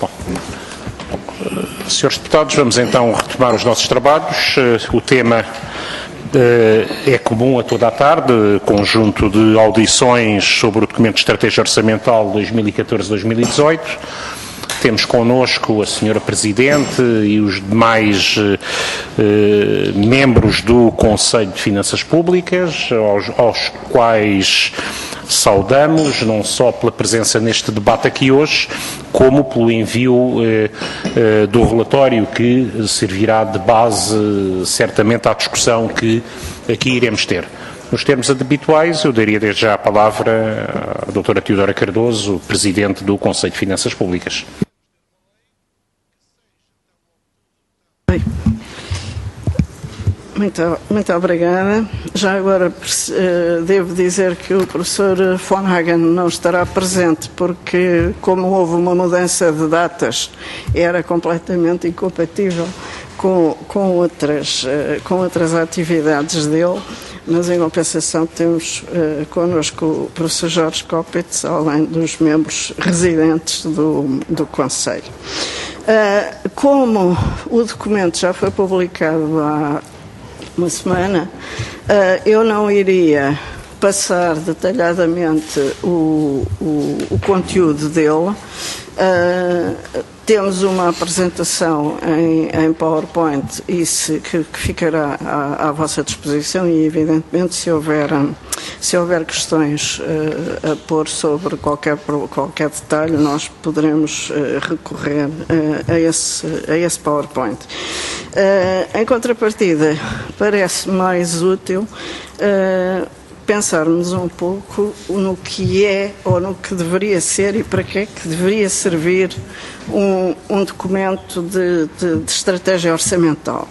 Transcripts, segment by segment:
Bom, senhores deputados, vamos então retomar os nossos trabalhos. O tema é comum a toda a tarde, conjunto de audições sobre o documento de estratégia orçamental 2014-2018. Temos connosco a senhora Presidente e os demais membros do Conselho de Finanças Públicas, aos quais saudamos, não só pela presença neste debate aqui hoje, como pelo envio do relatório que servirá de base, certamente, à discussão que aqui iremos ter. Nos termos habituais, eu daria desde já a palavra à doutora Teodora Cardoso, Presidente do Conselho de Finanças Públicas. Muito obrigada. Já agora devo dizer que o professor von Hagen não estará presente porque, como houve uma mudança de datas, era completamente incompatível com outras atividades dele, mas em compensação temos connosco o professor Jorge Copitz, além dos membros residentes do Conselho. Como o documento já foi publicado há uma semana, eu não iria passar detalhadamente o conteúdo dele. Temos uma apresentação em PowerPoint que ficará à vossa disposição e, evidentemente, se houver questões a pôr sobre qualquer detalhe, nós poderemos recorrer a esse PowerPoint. Em contrapartida, parece mais útil pensarmos um pouco no que é ou no que deveria ser e para que é que deveria servir um documento de estratégia orçamental.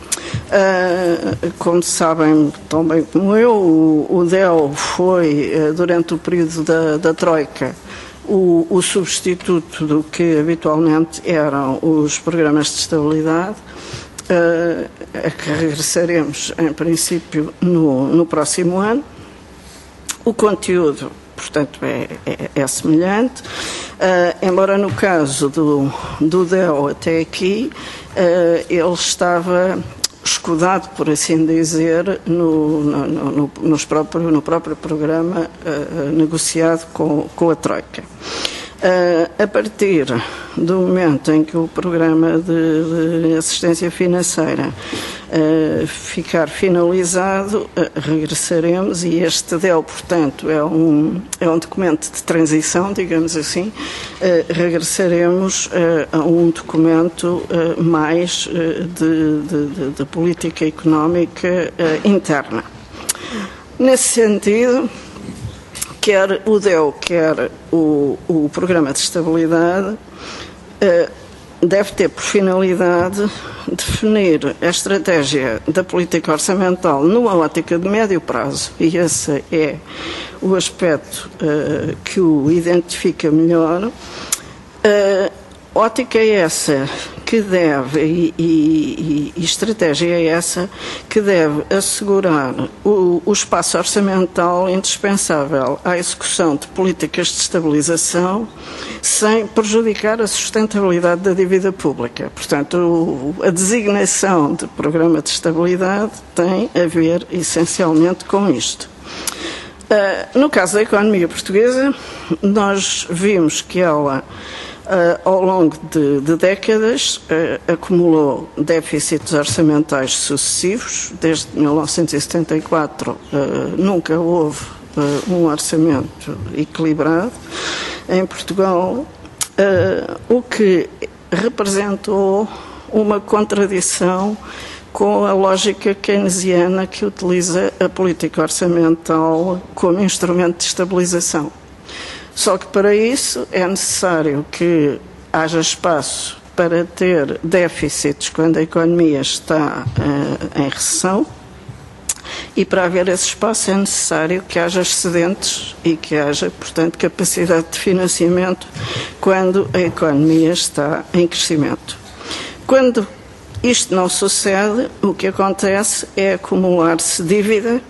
Como sabem tão bem como eu, o DEL foi, durante o período da Troika, o substituto do que habitualmente eram os programas de estabilidade, a que regressaremos, em princípio, no próximo ano. O conteúdo, portanto, é semelhante, embora no caso do DEL até aqui, ele estava escudado, por assim dizer, no próprio programa negociado com a Troika. A partir do momento em que o programa de assistência financeira ficar finalizado, regressaremos, e este DEL, portanto, é um documento de transição, digamos assim, regressaremos a um documento mais de política económica interna. Nesse sentido, quer o DEL, quer o Programa de Estabilidade, deve ter por finalidade definir a estratégia da política orçamental numa ótica de médio prazo, e esse é o aspecto que o identifica melhor. Ótica é essa que deve, e estratégia é essa que deve assegurar o espaço orçamental indispensável à execução de políticas de estabilização sem prejudicar a sustentabilidade da dívida pública. Portanto, a designação de programa de estabilidade tem a ver essencialmente com isto. No caso da economia portuguesa, nós vimos que ela, ao longo de décadas, acumulou déficits orçamentais sucessivos. Desde 1974 nunca houve um orçamento equilibrado em Portugal, o que representou uma contradição com a lógica keynesiana que utiliza a política orçamental como instrumento de estabilização. Só que para isso é necessário que haja espaço para ter déficits quando a economia está em recessão, e para haver esse espaço é necessário que haja excedentes e que haja, portanto, capacidade de financiamento quando a economia está em crescimento. Quando isto não sucede, o que acontece é acumular-se dívida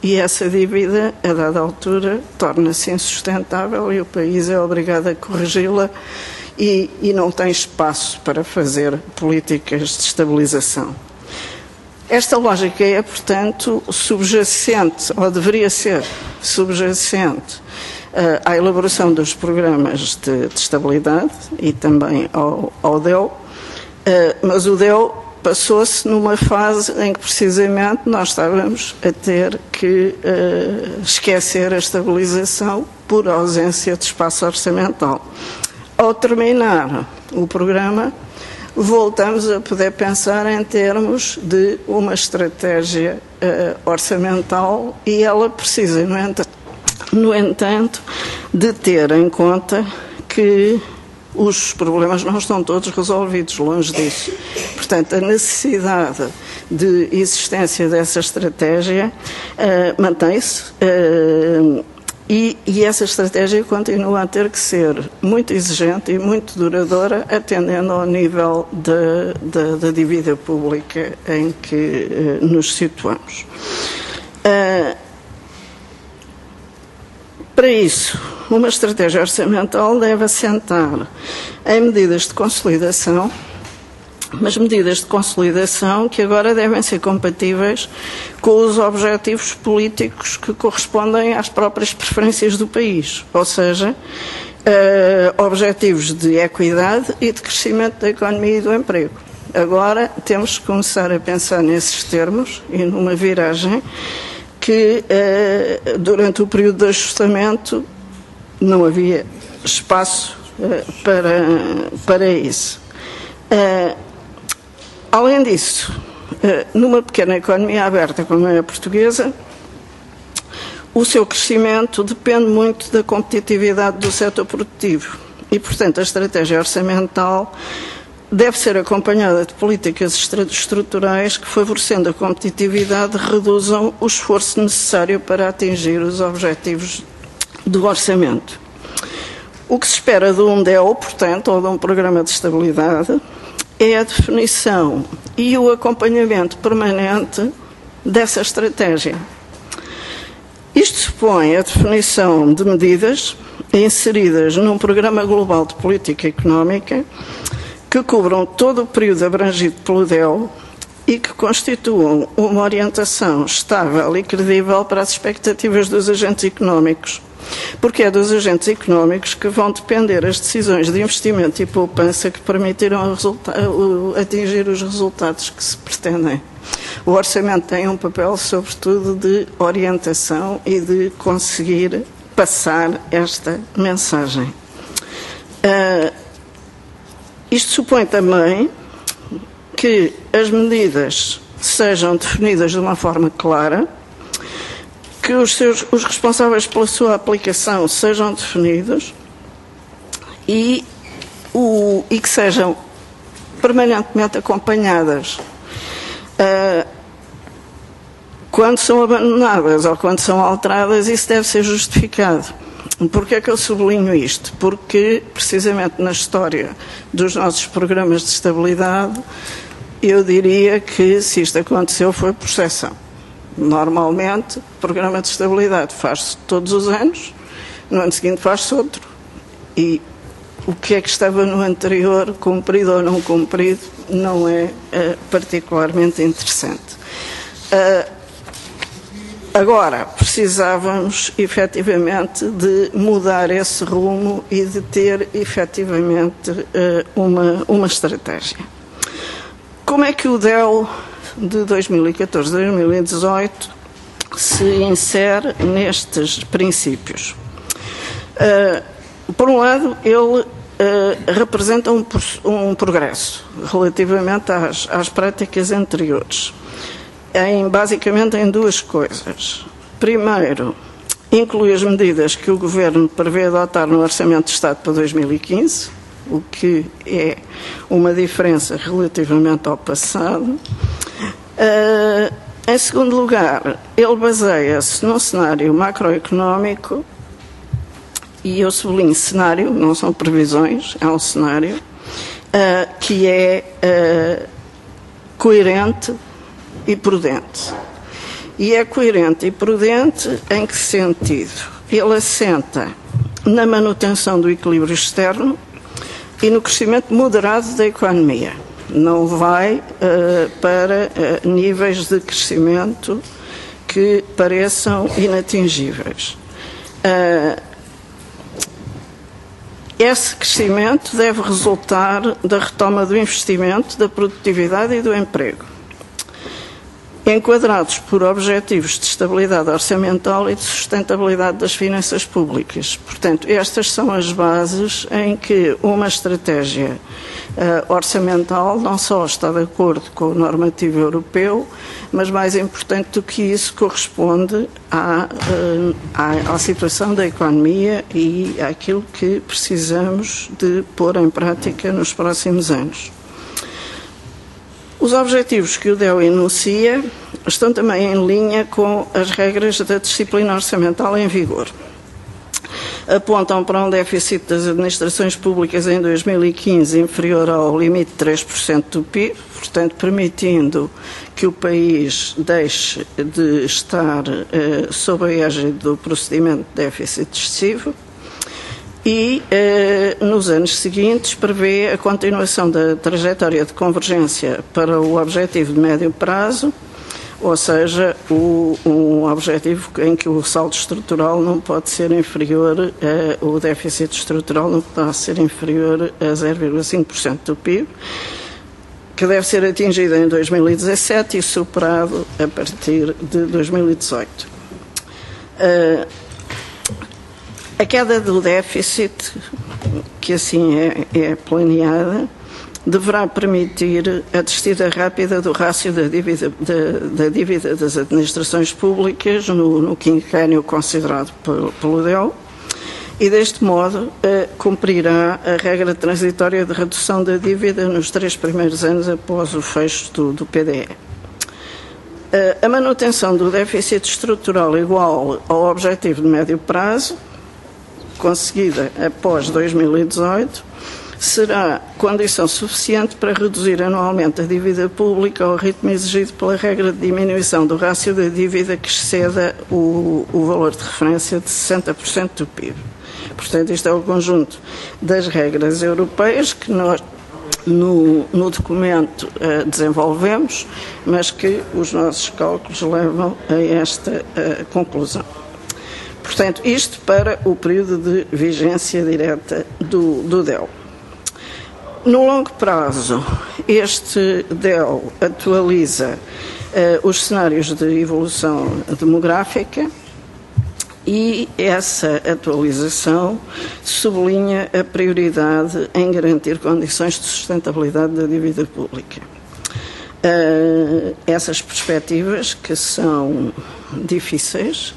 e essa dívida, a dada altura, torna-se insustentável e o país é obrigado a corrigi-la e não tem espaço para fazer políticas de estabilização. Esta lógica é, portanto, subjacente, ou deveria ser subjacente, à elaboração dos programas de estabilidade e também ao DEO, mas o DEO passou-se numa fase em que precisamente nós estávamos a ter que esquecer a estabilização por ausência de espaço orçamental. Ao terminar o programa, voltamos a poder pensar em termos de uma estratégia orçamental e ela precisa, no entanto, de ter em conta que os problemas não estão todos resolvidos, longe disso. Portanto, a necessidade de existência dessa estratégia mantém-se e essa estratégia continua a ter que ser muito exigente e muito duradoura, atendendo ao nível da dívida pública em que nos situamos. Para isso, uma estratégia orçamental deve assentar em medidas de consolidação, mas medidas de consolidação que agora devem ser compatíveis com os objetivos políticos que correspondem às próprias preferências do país, ou seja, objetivos de equidade e de crescimento da economia e do emprego. Agora temos que começar a pensar nesses termos e numa viragem que durante o período de ajustamento não havia espaço para isso. Além disso, numa pequena economia aberta como é a portuguesa, o seu crescimento depende muito da competitividade do setor produtivo e, portanto, a estratégia orçamental deve ser acompanhada de políticas estruturais que, favorecendo a competitividade, reduzam o esforço necessário para atingir os objetivos do orçamento. O que se espera de um DEO, portanto, ou de um programa de estabilidade, é a definição e o acompanhamento permanente dessa estratégia. Isto supõe a definição de medidas inseridas num programa global de política económica que cubram todo o período abrangido pelo DEO e que constituam uma orientação estável e credível para as expectativas dos agentes económicos, porque é dos agentes económicos que vão depender as decisões de investimento e poupança que permitirão atingir os resultados que se pretendem. O orçamento tem um papel, sobretudo, de orientação e de conseguir passar esta mensagem. Isto supõe também que as medidas sejam definidas de uma forma clara, que os responsáveis pela sua aplicação sejam definidos e que sejam permanentemente acompanhadas. Quando são abandonadas ou quando são alteradas, isso deve ser justificado. Porquê é que eu sublinho isto? Porque, precisamente na história dos nossos programas de estabilidade, eu diria que, se isto aconteceu, foi por exceção. Normalmente, o programa de estabilidade faz-se todos os anos, no ano seguinte faz-se outro. E o que é que estava no anterior, cumprido ou não cumprido, não é particularmente interessante. Agora, precisávamos, efetivamente, de mudar esse rumo e de ter, efetivamente, uma estratégia. Como é que o DEO de 2014-2018 se insere nestes princípios? Por um lado, ele representa um progresso relativamente às práticas anteriores. Basicamente em duas coisas. Primeiro, inclui as medidas que o Governo prevê adotar no Orçamento de Estado para 2015, o que é uma diferença relativamente ao passado. Em segundo lugar, ele baseia-se num cenário macroeconómico, e eu sublinho cenário, não são previsões, é um cenário, que é coerente e prudente. E é coerente e prudente em que sentido? Ele assenta na manutenção do equilíbrio externo e no crescimento moderado da economia. Não vai para níveis de crescimento que pareçam inatingíveis. Esse crescimento deve resultar da retoma do investimento, da produtividade e do emprego, enquadrados por objetivos de estabilidade orçamental e de sustentabilidade das finanças públicas. Portanto, estas são as bases em que uma estratégia orçamental não só está de acordo com o normativo europeu, mas mais importante do que isso, corresponde à situação da economia e àquilo que precisamos de pôr em prática nos próximos anos. Os objetivos que o DEO enuncia estão também em linha com as regras da disciplina orçamental em vigor. Apontam para um déficit das administrações públicas em 2015 inferior ao limite de 3% do PIB, portanto, permitindo que o país deixe de estar sob a égide do procedimento de déficit excessivo. E, nos anos seguintes, prevê a continuação da trajetória de convergência para o objetivo de médio prazo, ou seja, um objetivo em que o saldo estrutural não pode ser inferior, o déficit estrutural não pode ser inferior a 0,5% do PIB, que deve ser atingido em 2017 e superado a partir de 2018. A queda do déficit, que assim é planeada, deverá permitir a descida rápida do rácio da dívida das administrações públicas no quinquênio considerado pelo DEO e, deste modo, cumprirá a regra transitória de redução da dívida nos 3 primeiros anos após o fecho do PDE. A manutenção do déficit estrutural igual ao objetivo de médio prazo, conseguida após 2018, será condição suficiente para reduzir anualmente a dívida pública ao ritmo exigido pela regra de diminuição do rácio da dívida que exceda o valor de referência de 60% do PIB. Portanto, isto é o conjunto das regras europeias que nós, no documento, desenvolvemos, mas que os nossos cálculos levam a esta conclusão. Portanto, isto para o período de vigência direta do DEO. No longo prazo, este DEO atualiza os cenários de evolução demográfica e essa atualização sublinha a prioridade em garantir condições de sustentabilidade da dívida pública. Essas perspectivas, que são difíceis,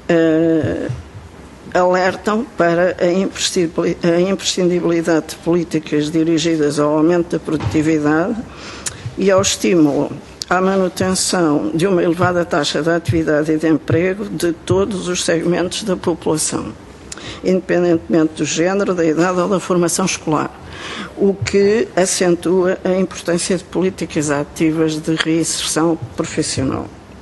alertam para a imprescindibilidade de políticas dirigidas ao aumento da produtividade e ao estímulo à manutenção de uma elevada taxa de atividade e de emprego de todos os segmentos da população, independentemente do género, da idade ou da formação escolar, o que acentua a importância de políticas ativas de reinserção profissional.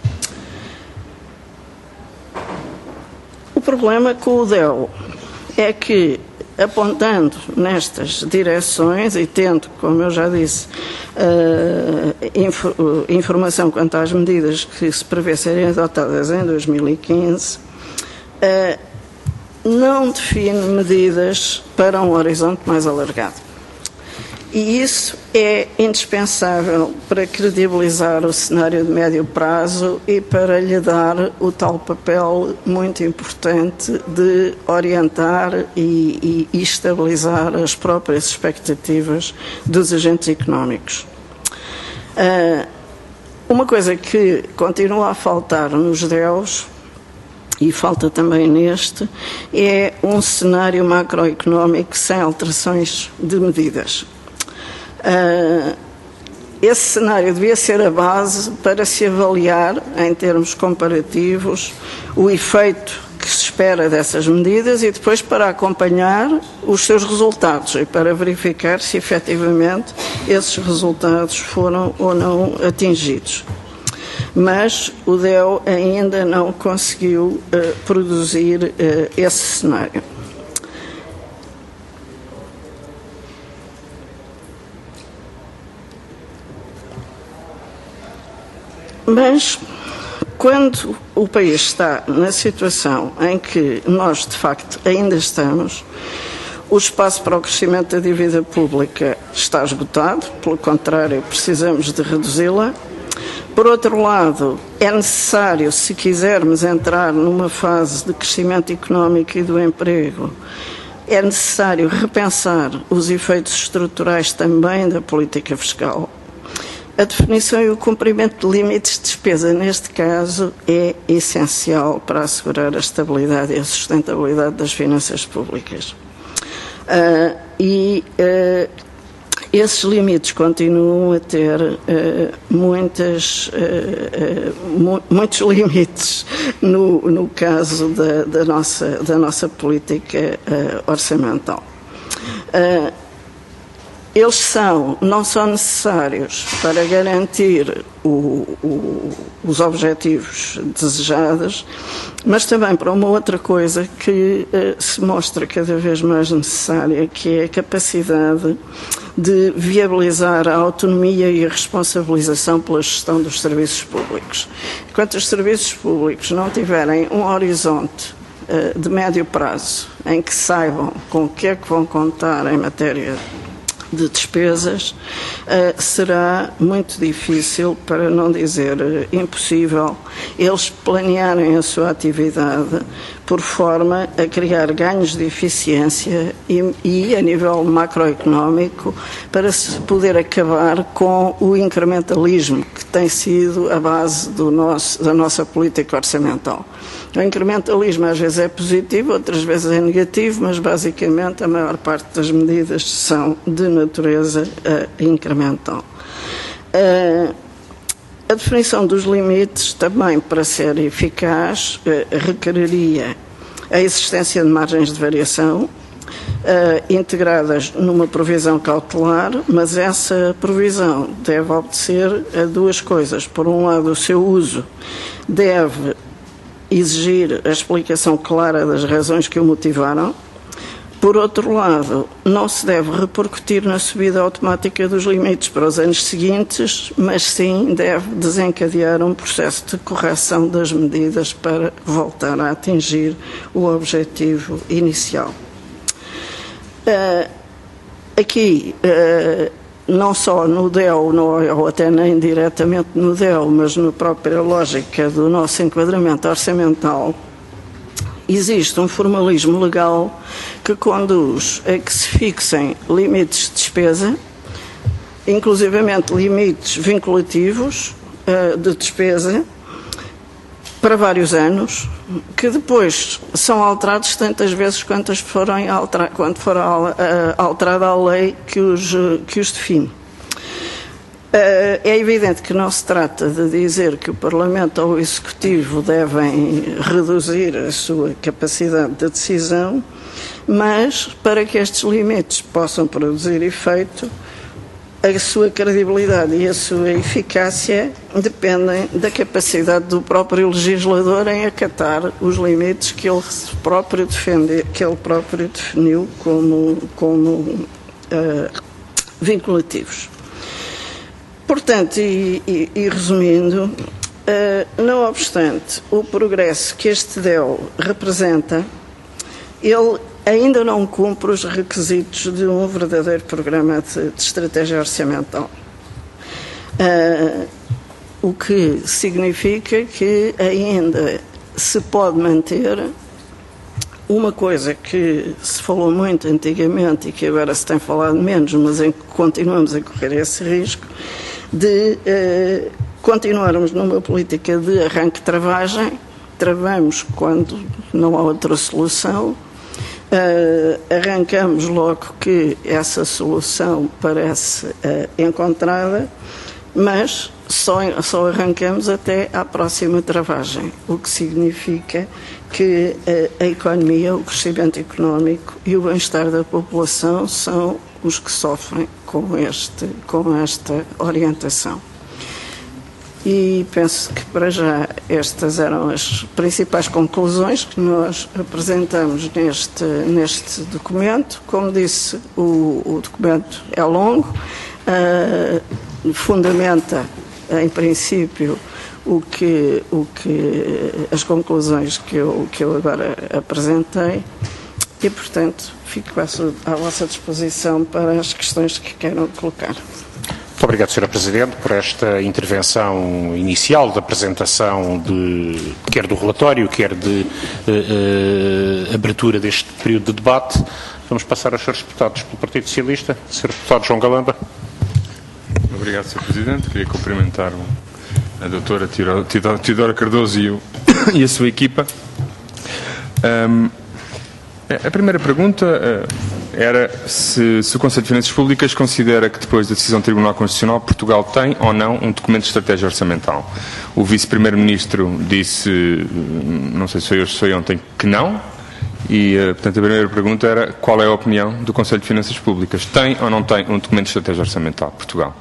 O problema com o DEO é que, apontando nestas direções e tendo, como eu já disse, informação quanto às medidas que se prevê serem adotadas em 2015, não define medidas para um horizonte mais alargado. E isso é indispensável para credibilizar o cenário de médio prazo e para lhe dar o tal papel muito importante de orientar e estabilizar as próprias expectativas dos agentes económicos. Uma coisa que continua a faltar nos DEOs, e falta também neste, é um cenário macroeconómico sem alterações de medidas. Esse cenário devia ser a base para se avaliar, em termos comparativos, o efeito que se espera dessas medidas e depois para acompanhar os seus resultados e para verificar se efetivamente esses resultados foram ou não atingidos. mas o DEO ainda não conseguiu produzir esse cenário. Mas, quando o país está na situação em que nós, de facto, ainda estamos, o espaço para o crescimento da dívida pública está esgotado, pelo contrário, precisamos de reduzi-la. Por outro lado, é necessário, se quisermos entrar numa fase de crescimento económico e do emprego, é necessário repensar os efeitos estruturais também da política fiscal. A definição e o cumprimento de limites de despesa, neste caso, é essencial para assegurar a estabilidade e a sustentabilidade das finanças públicas. Esses limites continuam a ter muitos limites no caso da nossa política orçamental. Eles não são necessários para garantir os objetivos desejados, mas também para uma outra coisa que se mostra cada vez mais necessária, que é a capacidade de viabilizar a autonomia e a responsabilização pela gestão dos serviços públicos. Enquanto os serviços públicos não tiverem um horizonte de médio prazo em que saibam com o que é que vão contar em matéria de despesas, será muito difícil, para não dizer impossível, eles planearem a sua atividade por forma a criar ganhos de eficiência e a nível macroeconómico, para se poder acabar com o incrementalismo que tem sido a base da nossa política orçamental. O incrementalismo às vezes é positivo, outras vezes é negativo, mas basicamente a maior parte das medidas são de natureza incremental. A definição dos limites também, para ser eficaz, requeriria a existência de margens de variação integradas numa provisão cautelar, mas essa provisão deve obedecer a duas coisas. Por um lado, o seu uso deve exigir a explicação clara das razões que o motivaram. Por outro lado, não se deve repercutir na subida automática dos limites para os anos seguintes, mas sim deve desencadear um processo de correção das medidas para voltar a atingir o objetivo inicial. Aqui, não só no DEO, ou até nem diretamente no DEO, mas na própria lógica do nosso enquadramento orçamental, existe um formalismo legal que conduz a que se fixem limites de despesa, inclusivamente limites vinculativos de despesa, para vários anos, que depois são alterados tantas vezes quanto for alterada a lei que os define. É evidente que não se trata de dizer que o Parlamento ou o Executivo devem reduzir a sua capacidade de decisão, mas para que estes limites possam produzir efeito, a sua credibilidade e a sua eficácia dependem da capacidade do próprio legislador em acatar os limites que ele próprio definiu como vinculativos. Portanto, e resumindo, não obstante o progresso que este DEO representa, ele ainda não cumpre os requisitos de um verdadeiro programa de estratégia orçamental. O que significa que ainda se pode manter uma coisa que se falou muito antigamente e que agora se tem falado menos, mas em que continuamos a correr esse risco, de continuarmos numa política de arranque-travagem. Travamos quando não há outra solução, arrancamos logo que essa solução parece encontrada, mas só arrancamos até à próxima travagem, o que significa que a economia, o crescimento económico e o bem-estar da população são os que sofrem com esta orientação. E penso que, para já, estas eram as principais conclusões que nós apresentamos neste documento. Como disse, o documento é longo, fundamenta, em princípio, as conclusões que eu agora apresentei e, portanto, fico à vossa disposição para as questões que queiram colocar. Muito obrigado, Sra. Presidente, por esta intervenção inicial da apresentação quer do relatório, quer de abertura deste período de debate. Vamos passar aos Srs. Deputados pelo Partido Socialista. Sr. Deputado João Galamba. Obrigado, Sr. Presidente. Queria cumprimentar a doutora Teodora Cardoso e a sua equipa. A primeira pergunta era se o Conselho de Finanças Públicas considera que, depois da decisão do Tribunal Constitucional, Portugal tem ou não um documento de estratégia orçamental. O Vice-Primeiro-Ministro disse, não sei se foi hoje ou foi ontem, que não. E, portanto, a primeira pergunta era qual é a opinião do Conselho de Finanças Públicas. Tem ou não tem um documento de estratégia orçamental, Portugal?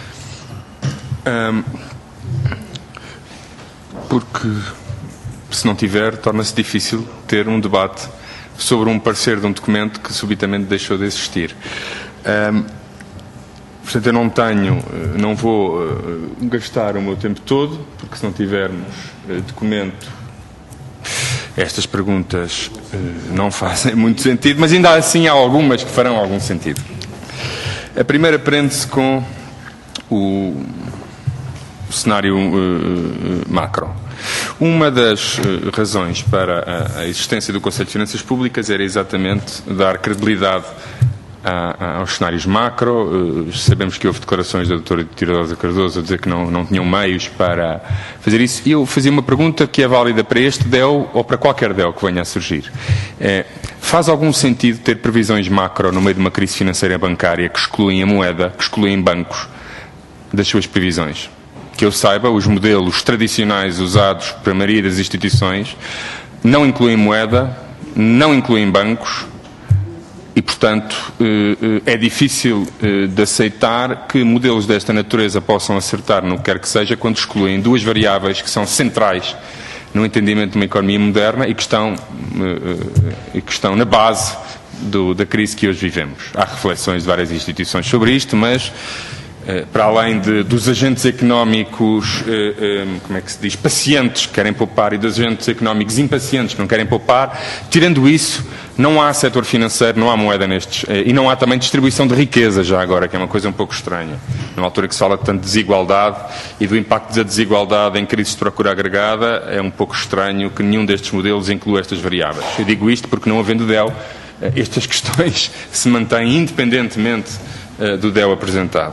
Porque, se não tiver, torna-se difícil ter um debate sobre um parecer de um documento que subitamente deixou de existir. Portanto, eu não vou gastar o meu tempo todo, porque se não tivermos documento, estas perguntas não fazem muito sentido, mas ainda assim há algumas que farão algum sentido. A primeira prende-se com o cenário macro. Uma das razões para a existência do Conselho de Finanças Públicas era exatamente dar credibilidade aos cenários macro. Sabemos que houve declarações da doutora Teodora Cardoso a dizer que não tinham meios para fazer isso. E eu fazia uma pergunta que é válida para este DEO ou para qualquer DEO que venha a surgir. Faz algum sentido ter previsões macro no meio de uma crise financeira bancária que excluem a moeda, que excluem bancos das suas previsões? Que eu saiba, os modelos tradicionais usados pela maioria das instituições não incluem moeda, não incluem bancos e, portanto, é difícil de aceitar que modelos desta natureza possam acertar no que quer que seja quando excluem duas variáveis que são centrais no entendimento de uma economia moderna e que estão na base da crise que hoje vivemos. Há reflexões de várias instituições sobre isto, mas para além dos agentes económicos, como é que se diz, pacientes que querem poupar e dos agentes económicos impacientes que não querem poupar, tirando isso, não há setor financeiro, não há moeda nestes, e não há também distribuição de riqueza já agora, que é uma coisa um pouco estranha. Numa altura que se fala de tanto desigualdade e do impacto da desigualdade em crises de procura agregada, é um pouco estranho que nenhum destes modelos inclua estas variáveis. Eu digo isto porque, não havendo DEO, estas questões se mantêm independentemente do DEO apresentado.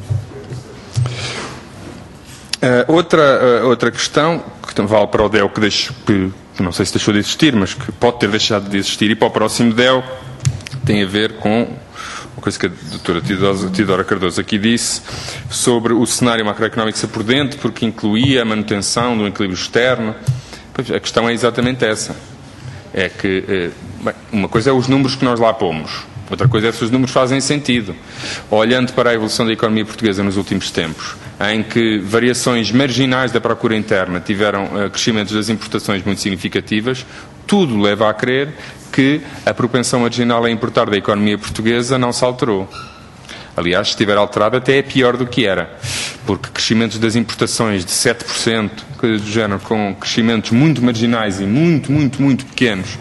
Outra questão, que vale para o DEO que não sei se deixou de existir, mas que pode ter deixado de existir, e para o próximo DEO, tem a ver com uma coisa que a doutora Teodora Cardoso aqui disse, sobre o cenário macroeconómico ser prudente, porque incluía a manutenção do equilíbrio externo. Pois, a questão é exatamente essa. É que, uma coisa é os números que nós lá pomos. Outra coisa é se os números fazem sentido. Olhando para a evolução da economia portuguesa nos últimos tempos, em que variações marginais da procura interna tiveram crescimentos das importações muito significativas, tudo leva a crer que a propensão marginal a importar da economia portuguesa não se alterou. Aliás, se estiver alterada, até é pior do que era, porque crescimentos das importações de 7%, coisa do género, com crescimentos muito marginais e muito pequenos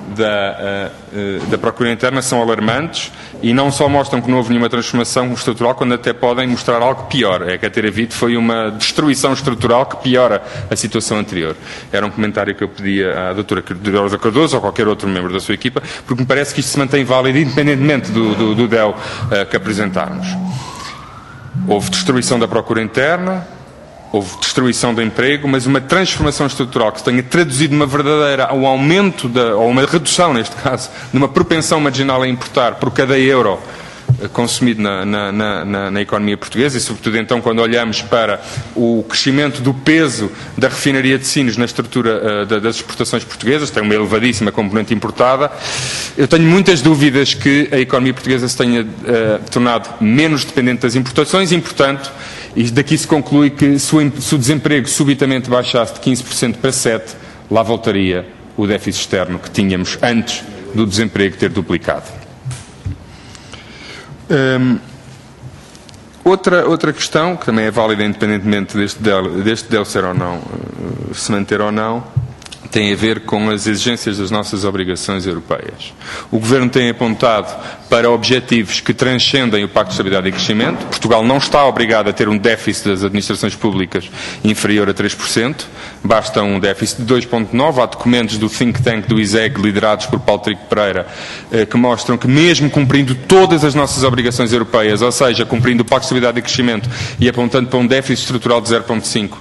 da procura interna, são alarmantes e não só mostram que não houve nenhuma transformação estrutural, quando até podem mostrar algo pior. É que a ter havido foi uma destruição estrutural que piora a situação anterior. Era um comentário que eu pedia à doutora Teodora Cardoso ou a qualquer outro membro da sua equipa, porque me parece que isto se mantém válido independentemente do DEO que apresentarmos. Houve destruição da procura interna, houve destruição do emprego, mas uma transformação estrutural que se tenha traduzido numa verdadeira, um aumento, ou uma redução, neste caso, de uma propensão marginal a importar por cada euro consumido na economia portuguesa, e sobretudo então quando olhamos para o crescimento do peso da refinaria de Sines na estrutura das exportações portuguesas, tem uma elevadíssima componente importada. Eu tenho muitas dúvidas que a economia portuguesa se tenha tornado menos dependente das importações e, portanto, E daqui se conclui que se o desemprego subitamente baixasse de 15% para 7%, lá voltaria o déficit externo que tínhamos antes do desemprego ter duplicado. Outra questão, que também é válida independentemente deste DEL ser ou não, se manter ou não, tem a ver com as exigências das nossas obrigações europeias. O Governo tem apontado para objetivos que transcendem o Pacto de Estabilidade e Crescimento. Portugal não está obrigado a ter um déficit das administrações públicas inferior a 3%, basta um déficit de 2,9%. Há documentos do think tank do ISEG, liderados por Paulo Trigo Pereira, que mostram que mesmo cumprindo todas as nossas obrigações europeias, ou seja, cumprindo o Pacto de Estabilidade e Crescimento e apontando para um déficit estrutural de 0,5%,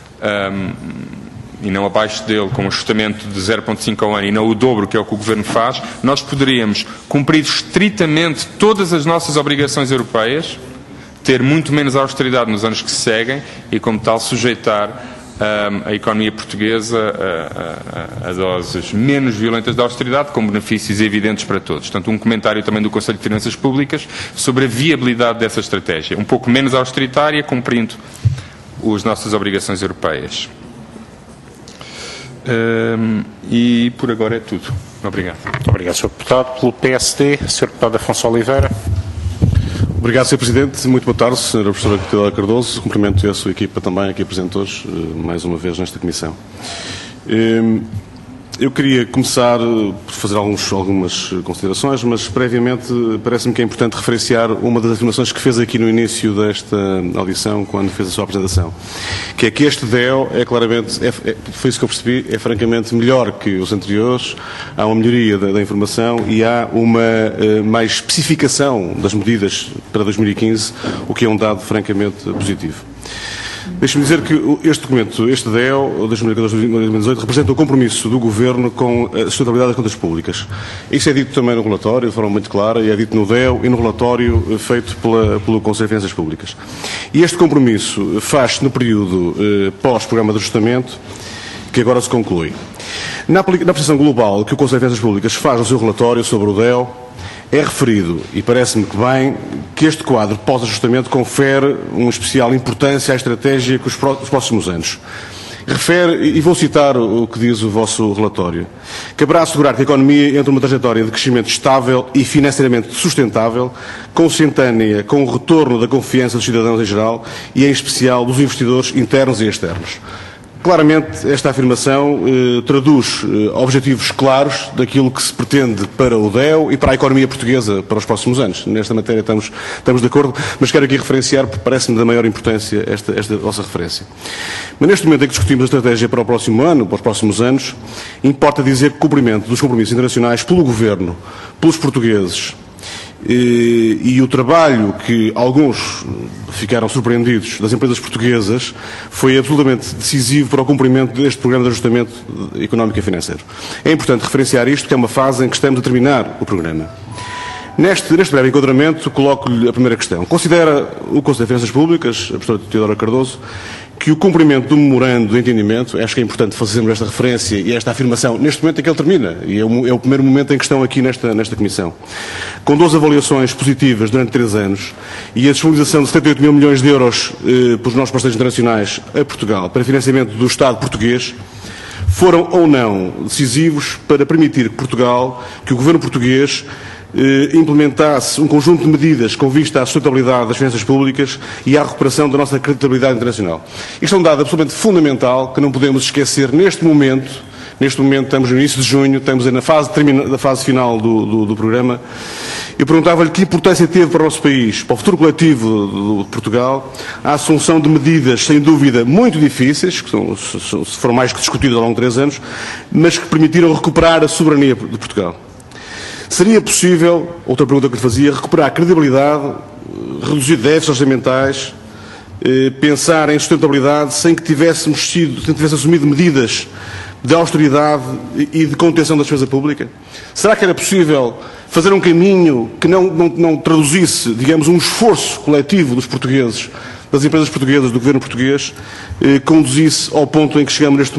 e não abaixo dele, com um ajustamento de 0,5 ao ano e não o dobro, que é o que o Governo faz, nós poderíamos cumprir estritamente todas as nossas obrigações europeias, ter muito menos austeridade nos anos que se seguem e, como tal, sujeitar a economia portuguesa a doses menos violentas da austeridade, com benefícios evidentes para todos. Portanto, um comentário também do Conselho de Finanças Públicas sobre a viabilidade dessa estratégia. Um pouco menos austeritária, cumprindo as nossas obrigações europeias. E por agora é tudo. Obrigado. Muito obrigado, Sr. Deputado. Pelo PSD, Sr. Deputado Afonso Oliveira. Obrigado, Sr. Presidente. Muito boa tarde, Sra. Professora Teodora Cardoso. Cumprimento a sua equipa também, aqui presente hoje, mais uma vez nesta Comissão. Eu queria começar por fazer algumas considerações, mas previamente parece-me que é importante referenciar uma das afirmações que fez aqui no início desta audição, quando fez a sua apresentação, que é que este DEL é claramente, foi isso que eu percebi, é francamente melhor que os anteriores, há uma melhoria da informação e há uma mais especificação das medidas para 2015, o que é um dado francamente positivo. Deixe-me dizer que este documento, este DEL 2014-2018, representa o compromisso do Governo com a sustentabilidade das contas públicas. Isso é dito também no relatório, de forma muito clara, e é dito no DEL e no relatório feito pelo Conselho de Finanças Públicas. E este compromisso faz-se no período pós-programa de ajustamento, que agora se conclui. Na apreciação global que o Conselho de Finanças Públicas faz no seu relatório sobre o DEL, é referido, e parece-me que bem, que este quadro pós-ajustamento confere uma especial importância à estratégia que os próximos anos. Refere, e vou citar o que diz o vosso relatório, caberá assegurar que a economia entra numa trajetória de crescimento estável e financeiramente sustentável, consentânea com o retorno da confiança dos cidadãos em geral e, em especial, dos investidores internos e externos. Claramente, esta afirmação traduz objetivos claros daquilo que se pretende para o DEL e para a economia portuguesa para os próximos anos. Nesta matéria estamos de acordo, mas quero aqui referenciar, porque parece-me da maior importância esta vossa referência. Mas neste momento em que discutimos a estratégia para o próximo ano, para os próximos anos, importa dizer que o cumprimento dos compromissos internacionais pelo Governo, pelos portugueses, e o trabalho que alguns ficaram surpreendidos das empresas portuguesas foi absolutamente decisivo para o cumprimento deste programa de ajustamento económico e financeiro. É importante referenciar isto, que é uma fase em que estamos a terminar o programa. Neste breve enquadramento, coloco-lhe a primeira questão. Considera o Conselho de Finanças Públicas, a professora Teodora Cardoso, que o cumprimento do memorando de entendimento, acho que é importante fazermos esta referência e esta afirmação, neste momento em que ele termina, e é o primeiro momento em que estão aqui nesta Comissão, com 12 avaliações positivas durante 3 anos e a disponibilização de 78 mil milhões de euros pelos nossos parceiros internacionais a Portugal para financiamento do Estado português, foram ou não decisivos para permitir que o Governo português implementasse um conjunto de medidas com vista à sustentabilidade das finanças públicas e à recuperação da nossa credibilidade internacional. Isto é um dado absolutamente fundamental que não podemos esquecer neste momento. Neste momento estamos no início de junho, estamos na fase final do programa. Eu perguntava-lhe que importância teve para o nosso país, para o futuro coletivo de Portugal, a assunção de medidas, sem dúvida, muito difíceis, que foram mais que discutidas ao longo de 3 anos, mas que permitiram recuperar a soberania de Portugal. Seria possível, outra pergunta que lhe fazia, recuperar a credibilidade, reduzir déficits orçamentais, pensar em sustentabilidade sem que tivesse assumido medidas de austeridade e de contenção da despesa pública? Será que era possível fazer um caminho que não traduzisse, digamos, um esforço coletivo dos portugueses, das empresas portuguesas, do governo português, conduzisse ao ponto em que chegamos neste momento?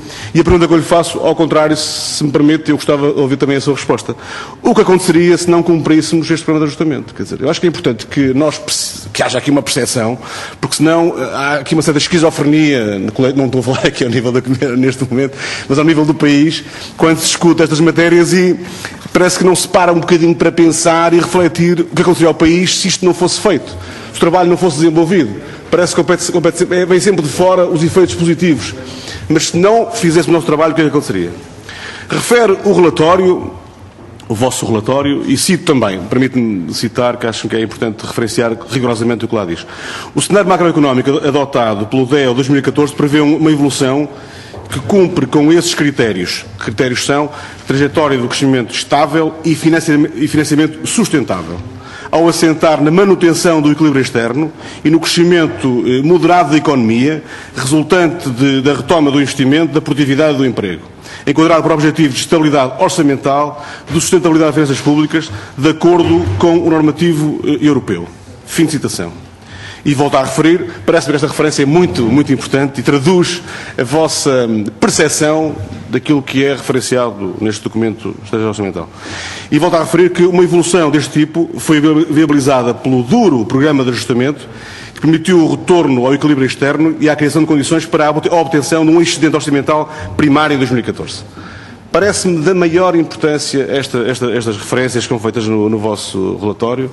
E a pergunta que eu lhe faço, ao contrário, se me permite, eu gostava de ouvir também a sua resposta. O que aconteceria se não cumpríssemos este programa de ajustamento? Quer dizer, eu acho que é importante que haja aqui uma percepção, porque senão há aqui uma certa esquizofrenia, não estou a falar aqui ao nível neste momento, mas ao nível do país, quando se escuta estas matérias e parece que não se para um bocadinho para pensar e refletir o que aconteceria ao país se isto não fosse feito, se o trabalho não fosse desenvolvido. Parece que vem sempre de fora os efeitos positivos. Mas se não fizéssemos o nosso trabalho, o que é que aconteceria? Refere o relatório, o vosso relatório, e cito também, permite-me citar, que acho que é importante referenciar rigorosamente o que lá diz. O cenário macroeconómico adotado pelo DEO 2014 prevê uma evolução que cumpre com esses critérios. Que critérios são trajetória do crescimento estável e financiamento sustentável, ao assentar na manutenção do equilíbrio externo e no crescimento moderado da economia, resultante da retoma do investimento, da produtividade e do emprego, enquadrado por objetivos de estabilidade orçamental, de sustentabilidade das finanças públicas, de acordo com o normativo europeu. Fim de citação. E volto a referir, parece-me que esta referência é muito, muito importante e traduz a vossa percepção daquilo que é referenciado neste documento estratégico orçamental. E volto a referir que uma evolução deste tipo foi viabilizada pelo duro programa de ajustamento, que permitiu o retorno ao equilíbrio externo e à criação de condições para a obtenção de um excedente orçamental primário em 2014. Parece-me da maior importância estas referências que são feitas no vosso relatório.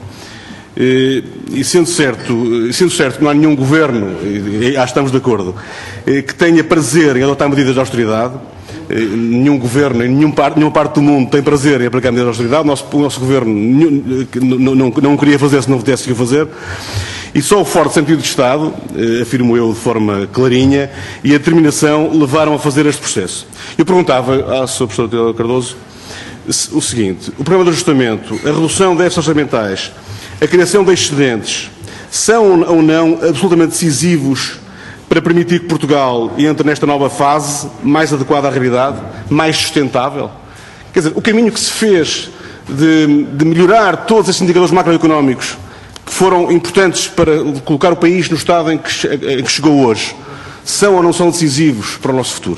E sendo certo que não há nenhum governo, e estamos de acordo, que tenha prazer em adotar medidas de austeridade, nenhum governo em nenhuma parte do mundo tem prazer em aplicar medidas de austeridade, o nosso governo não queria fazer se não tivesse que fazer, e só o forte sentido de Estado, afirmo eu de forma clarinha, e a determinação levaram a fazer este processo. Eu perguntava à Sra. Professora Teodora Cardoso o seguinte: o programa de ajustamento, a redução de déficits orçamentais, a criação de excedentes, são ou não absolutamente decisivos para permitir que Portugal entre nesta nova fase mais adequada à realidade, mais sustentável? Quer dizer, o caminho que se fez de melhorar todos esses indicadores macroeconómicos que foram importantes para colocar o país no estado em que chegou hoje, são ou não são decisivos para o nosso futuro?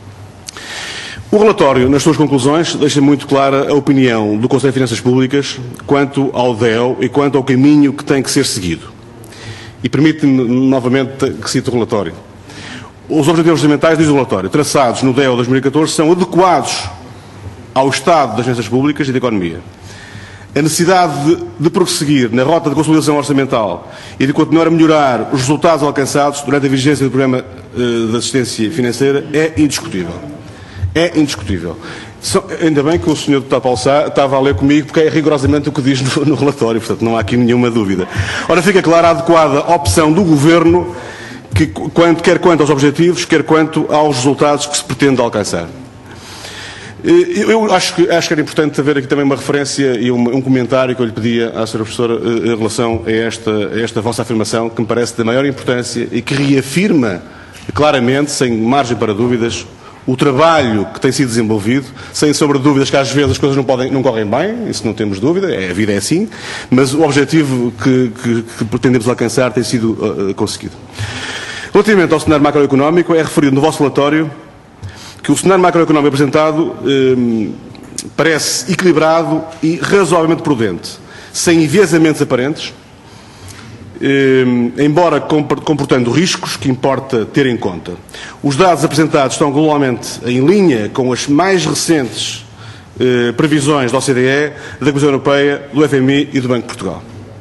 O relatório, nas suas conclusões, deixa muito clara a opinião do Conselho de Finanças Públicas quanto ao DEO e quanto ao caminho que tem que ser seguido. E permite-me novamente que cite o relatório. Os objetivos orçamentais, diz o relatório, traçados no DEO 2014, são adequados ao estado das finanças públicas e da economia. A necessidade de prosseguir na rota de consolidação orçamental e de continuar a melhorar os resultados alcançados durante a vigência do programa de assistência financeira é indiscutível. É indiscutível. Ainda bem que o Sr. Deputado Paulo Sá estava a ler comigo, porque é rigorosamente o que diz no relatório, portanto não há aqui nenhuma dúvida. Ora, fica clara a adequada opção do Governo, quer quanto aos objetivos, quer quanto aos resultados que se pretende alcançar. Eu acho que era importante haver aqui também uma referência e um comentário que eu lhe pedia à Sra. Professora em relação a esta vossa afirmação, que me parece da maior importância e que reafirma claramente, sem margem para dúvidas, o trabalho que tem sido desenvolvido, sem sombra de dúvidas que às vezes as coisas não correm bem, isso não temos dúvida, a vida é assim, mas o objetivo que pretendemos alcançar tem sido conseguido. Relativamente ao cenário macroeconómico, é referido no vosso relatório que o cenário macroeconómico apresentado parece equilibrado e razoavelmente prudente, sem enviesamentos aparentes, embora comportando riscos que importa ter em conta. Os dados apresentados estão globalmente em linha com as mais recentes previsões da OCDE, da Comissão Europeia, do FMI e do Banco de Portugal.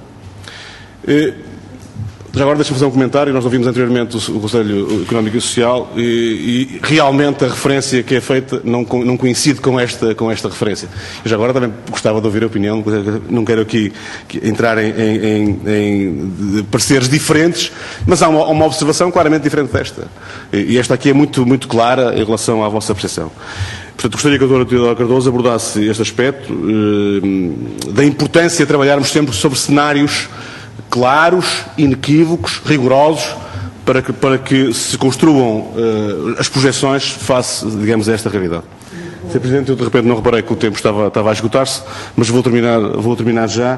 Já agora deixa-me fazer um comentário. Nós ouvimos anteriormente o Conselho Económico e Social e realmente a referência que é feita não coincide com esta referência. Eu já agora também gostava de ouvir a opinião, não quero aqui entrar em pareceres diferentes, mas há uma observação claramente diferente desta. E esta aqui é muito, muito clara em relação à vossa percepção. Portanto, gostaria que a doutora Teodora Cardoso abordasse este aspecto da importância de trabalharmos sempre sobre cenários claros, inequívocos, rigorosos, para que se construam as projeções face, digamos, a esta realidade. Sr. Presidente, eu de repente não reparei que o tempo estava a esgotar-se, mas vou terminar já.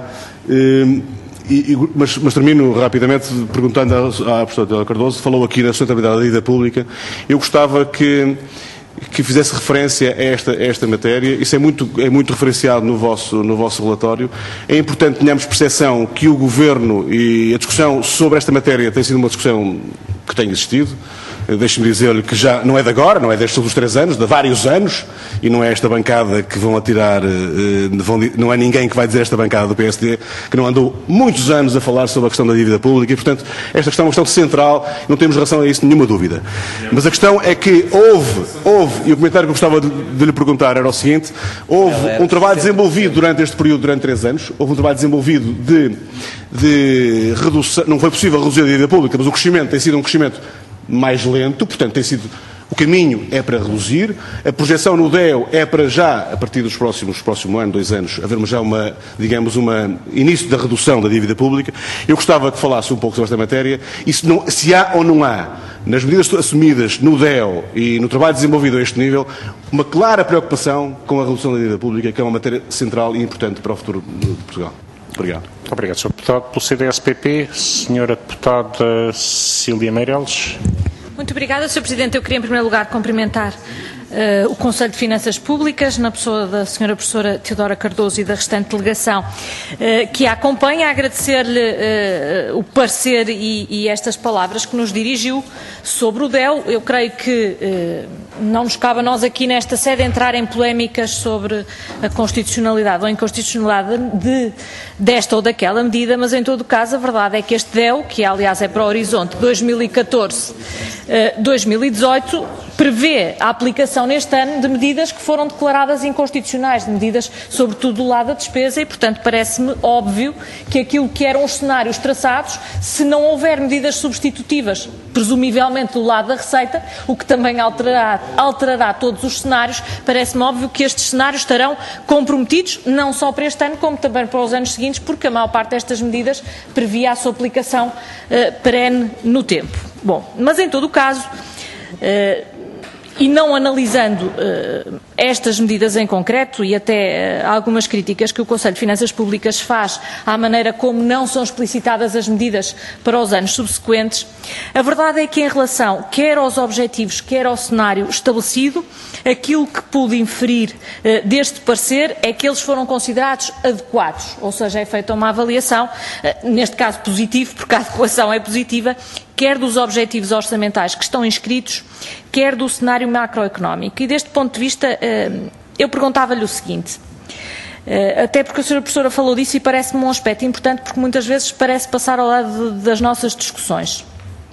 Mas termino rapidamente perguntando à professora Teodora Cardoso, falou aqui da sustentabilidade da dívida pública. Eu gostava que que fizesse referência a esta matéria. Isso é muito referenciado no vosso relatório. É importante que tenhamos percepção que o Governo e a discussão sobre esta matéria tem sido uma discussão que tem existido. Deixe-me dizer-lhe que já não é de agora, não é destes últimos 3 anos, de vários anos, e não é esta bancada que vão atirar, não é ninguém que vai dizer esta bancada do PSD, que não andou muitos anos a falar sobre a questão da dívida pública, e, portanto, esta questão é uma questão central, não temos relação a isso nenhuma dúvida. Mas a questão é que houve, e o comentário que eu gostava de lhe perguntar era o seguinte: houve um trabalho desenvolvido durante este período, durante 3 anos, houve um trabalho desenvolvido de redução, não foi possível reduzir a dívida pública, mas o crescimento tem sido um crescimento mais lento, portanto tem sido, o caminho é para reduzir, a projeção no DEO é para já, a partir dos próximo ano, 2 anos, havermos já início da redução da dívida pública. Eu gostava que falasse um pouco sobre esta matéria, e se há ou não há, nas medidas assumidas no DEO e no trabalho desenvolvido a este nível, uma clara preocupação com a redução da dívida pública, que é uma matéria central e importante para o futuro de Portugal. Obrigado. Muito obrigado, Sr. Deputado. Pelo CDS-PP, Sra. Deputada Cília Meireles. Muito obrigada, Sr. Presidente. Eu queria, em primeiro lugar, cumprimentar o Conselho de Finanças Públicas, na pessoa da Sra. Professora Teodora Cardoso e da restante delegação que a acompanha, agradecer-lhe o parecer e estas palavras que nos dirigiu sobre o DEO. Eu creio que não nos cabe a nós aqui nesta sede entrar em polémicas sobre a constitucionalidade ou inconstitucionalidade desta ou daquela medida, mas em todo o caso a verdade é que este DEO, que aliás é para o horizonte 2014-2018, prevê a aplicação neste ano de medidas que foram declaradas inconstitucionais, de medidas sobretudo do lado da despesa, e portanto parece-me óbvio que aquilo que eram os cenários traçados, se não houver medidas substitutivas, presumivelmente do lado da receita, o que também alterará todos os cenários, parece-me óbvio que estes cenários estarão comprometidos, não só para este ano, como também para os anos seguintes, porque a maior parte destas medidas previa a sua aplicação perene no tempo. Bom, mas em todo o caso, e não analisando estas medidas em concreto e até algumas críticas que o Conselho de Finanças Públicas faz à maneira como não são explicitadas as medidas para os anos subsequentes, a verdade é que em relação quer aos objetivos, quer ao cenário estabelecido, aquilo que pude inferir deste parecer é que eles foram considerados adequados, ou seja, é feita uma avaliação, neste caso positivo, porque a adequação é positiva, quer dos objetivos orçamentais que estão inscritos, quer do cenário macroeconómico. E deste ponto de vista, eu perguntava-lhe o seguinte, até porque a Sra. Professora falou disso e parece-me um aspecto importante, porque muitas vezes parece passar ao lado das nossas discussões.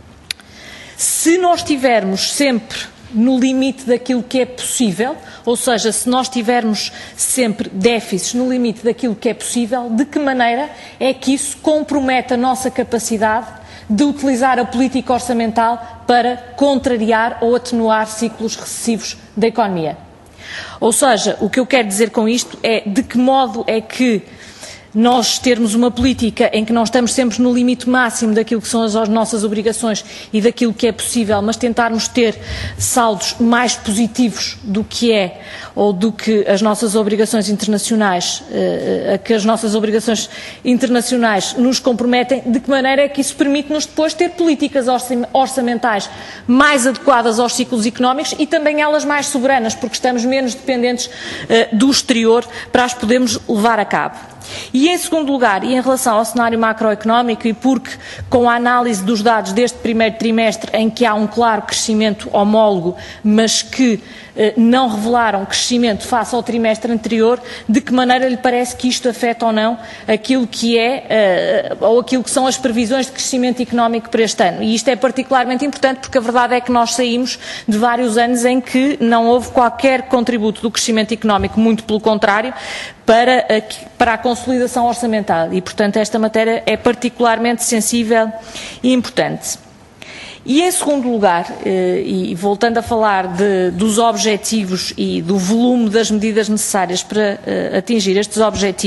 Se nós estivermos sempre no limite daquilo que é possível, ou seja, se nós tivermos sempre déficits no limite daquilo que é possível, de que maneira é que isso compromete a nossa capacidade de utilizar a política orçamental para contrariar ou atenuar ciclos recessivos da economia? Ou seja, o que eu quero dizer com isto é de que modo é que nós termos uma política em que nós estamos sempre no limite máximo daquilo que são as nossas obrigações e daquilo que é possível, mas tentarmos ter saldos mais positivos do que é, ou do que as nossas obrigações internacionais, a que as nossas obrigações internacionais nos comprometem, de que maneira é que isso permite-nos depois ter políticas orçamentais mais adequadas aos ciclos económicos e também elas mais soberanas, porque estamos menos dependentes do exterior para as podermos levar a cabo. E em segundo lugar, e em relação ao cenário macroeconómico, e porque com a análise dos dados deste primeiro trimestre em que há um claro crescimento homólogo, mas que não revelaram crescimento face ao trimestre anterior, de que maneira lhe parece que isto afeta ou não aquilo que é, ou aquilo que são as previsões de crescimento económico para este ano? E isto é particularmente importante porque a verdade é que nós saímos de vários anos em que não houve qualquer contributo do crescimento económico, muito pelo contrário, para a consolidação orçamental e, portanto, esta matéria é particularmente sensível e importante. E, em segundo lugar, e voltando a falar dos objetivos e do volume das medidas necessárias para atingir estes objetivos,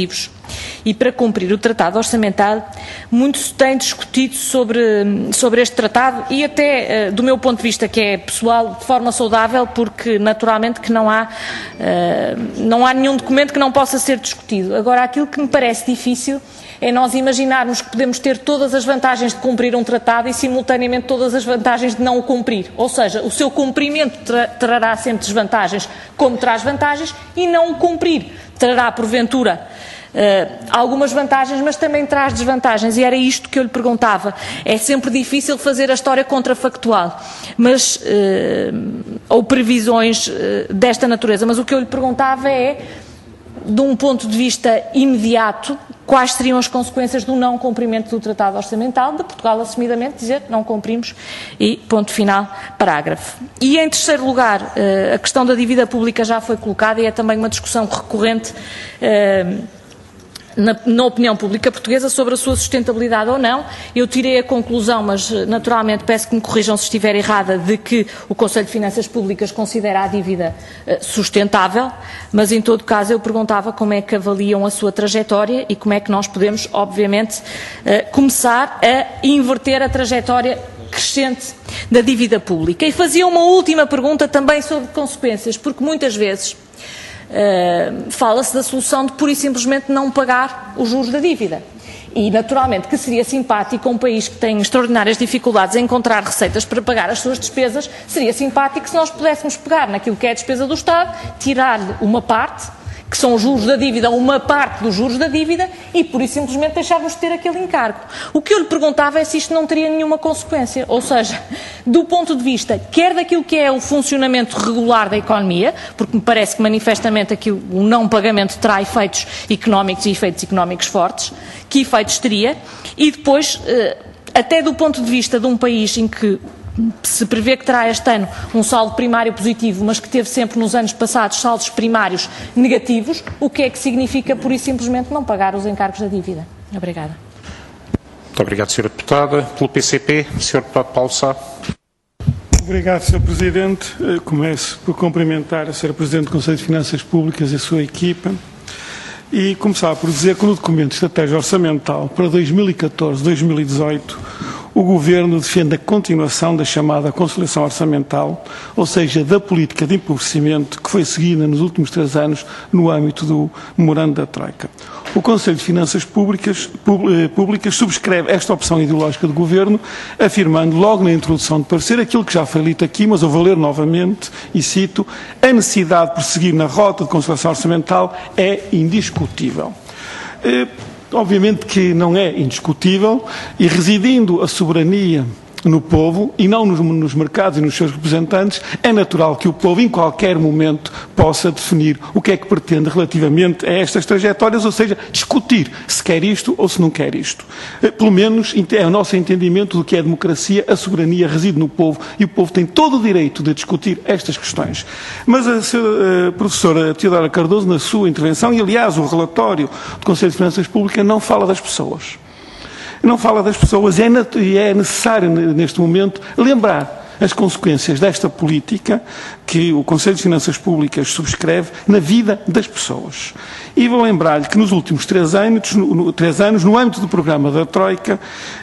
e para cumprir o Tratado Orçamental, muito se tem discutido sobre este tratado e até, do meu ponto de vista, que é pessoal, de forma saudável, porque naturalmente que não há nenhum documento que não possa ser discutido. Agora, aquilo que me parece difícil é nós imaginarmos que podemos ter todas as vantagens de cumprir um tratado e simultaneamente todas as vantagens de não o cumprir. Ou seja, o seu cumprimento trará sempre desvantagens, como traz vantagens, e não o cumprir trará, porventura, algumas vantagens, mas também traz desvantagens, e era isto que eu lhe perguntava. É sempre difícil fazer a história contrafactual, mas, ou previsões desta natureza, mas o que eu lhe perguntava é, de um ponto de vista imediato, quais seriam as consequências do não cumprimento do Tratado Orçamental, de Portugal assumidamente dizer não cumprimos e ponto final, parágrafo. E em terceiro lugar, a questão da dívida pública já foi colocada e é também uma discussão recorrente na opinião pública portuguesa sobre a sua sustentabilidade ou não. Eu tirei a conclusão, mas naturalmente peço que me corrijam se estiver errada, de que o Conselho de Finanças Públicas considera a dívida sustentável, mas em todo caso eu perguntava como é que avaliam a sua trajetória e como é que nós podemos, obviamente, começar a inverter a trajetória crescente da dívida pública. E fazia uma última pergunta também sobre consequências, porque muitas vezes fala-se da solução de pura e simplesmente não pagar os juros da dívida. E, naturalmente, que seria simpático um país que tem extraordinárias dificuldades em encontrar receitas para pagar as suas despesas, seria simpático se nós pudéssemos pegar naquilo que é a despesa do Estado, tirar-lhe uma parte, que são os juros da dívida, uma parte dos juros da dívida, e por isso simplesmente deixarmos de ter aquele encargo. O que eu lhe perguntava é se isto não teria nenhuma consequência, ou seja, do ponto de vista, quer daquilo que é o funcionamento regular da economia, porque me parece que manifestamente aqui o não pagamento terá efeitos económicos e efeitos económicos fortes, que efeitos teria, e depois, até do ponto de vista de um país em que se prevê que terá este ano um saldo primário positivo, mas que teve sempre nos anos passados saldos primários negativos, o que é que significa, pura e simplesmente, não pagar os encargos da dívida? Obrigada. Muito obrigado, Sra. Deputada. Pelo PCP, Sr. Deputado Paulo Sá. Obrigado, Sr. Presidente. Começo por cumprimentar a Sra. Presidente do Conselho de Finanças Públicas e a sua equipa e começar por dizer que no documento de estratégia orçamental para 2014-2018 o Governo defende a continuação da chamada conciliação orçamental, ou seja, da política de empobrecimento que foi seguida nos últimos 3 anos no âmbito do memorando da Troika. O Conselho de Finanças Públicas subscreve esta opção ideológica do Governo, afirmando logo na introdução de parecer aquilo que já foi dito aqui, mas eu vou ler novamente, e cito: a necessidade de prosseguir na rota de conciliação orçamental é indiscutível. Obviamente que não é indiscutível, e residindo a soberania no povo e não nos mercados e nos seus representantes, é natural que o povo em qualquer momento possa definir o que é que pretende relativamente a estas trajetórias, ou seja, discutir se quer isto ou se não quer isto. Pelo menos é o nosso entendimento do que é democracia, a soberania reside no povo e o povo tem todo o direito de discutir estas questões. Mas a professora Teodora Cardoso, na sua intervenção, e aliás o relatório do Conselho de Finanças Públicas não fala das pessoas. Não fala das pessoas, e é necessário neste momento lembrar as consequências desta política que o Conselho de Finanças Públicas subscreve na vida das pessoas. E vou lembrar-lhe que nos últimos 3 anos, no âmbito do programa da Troika,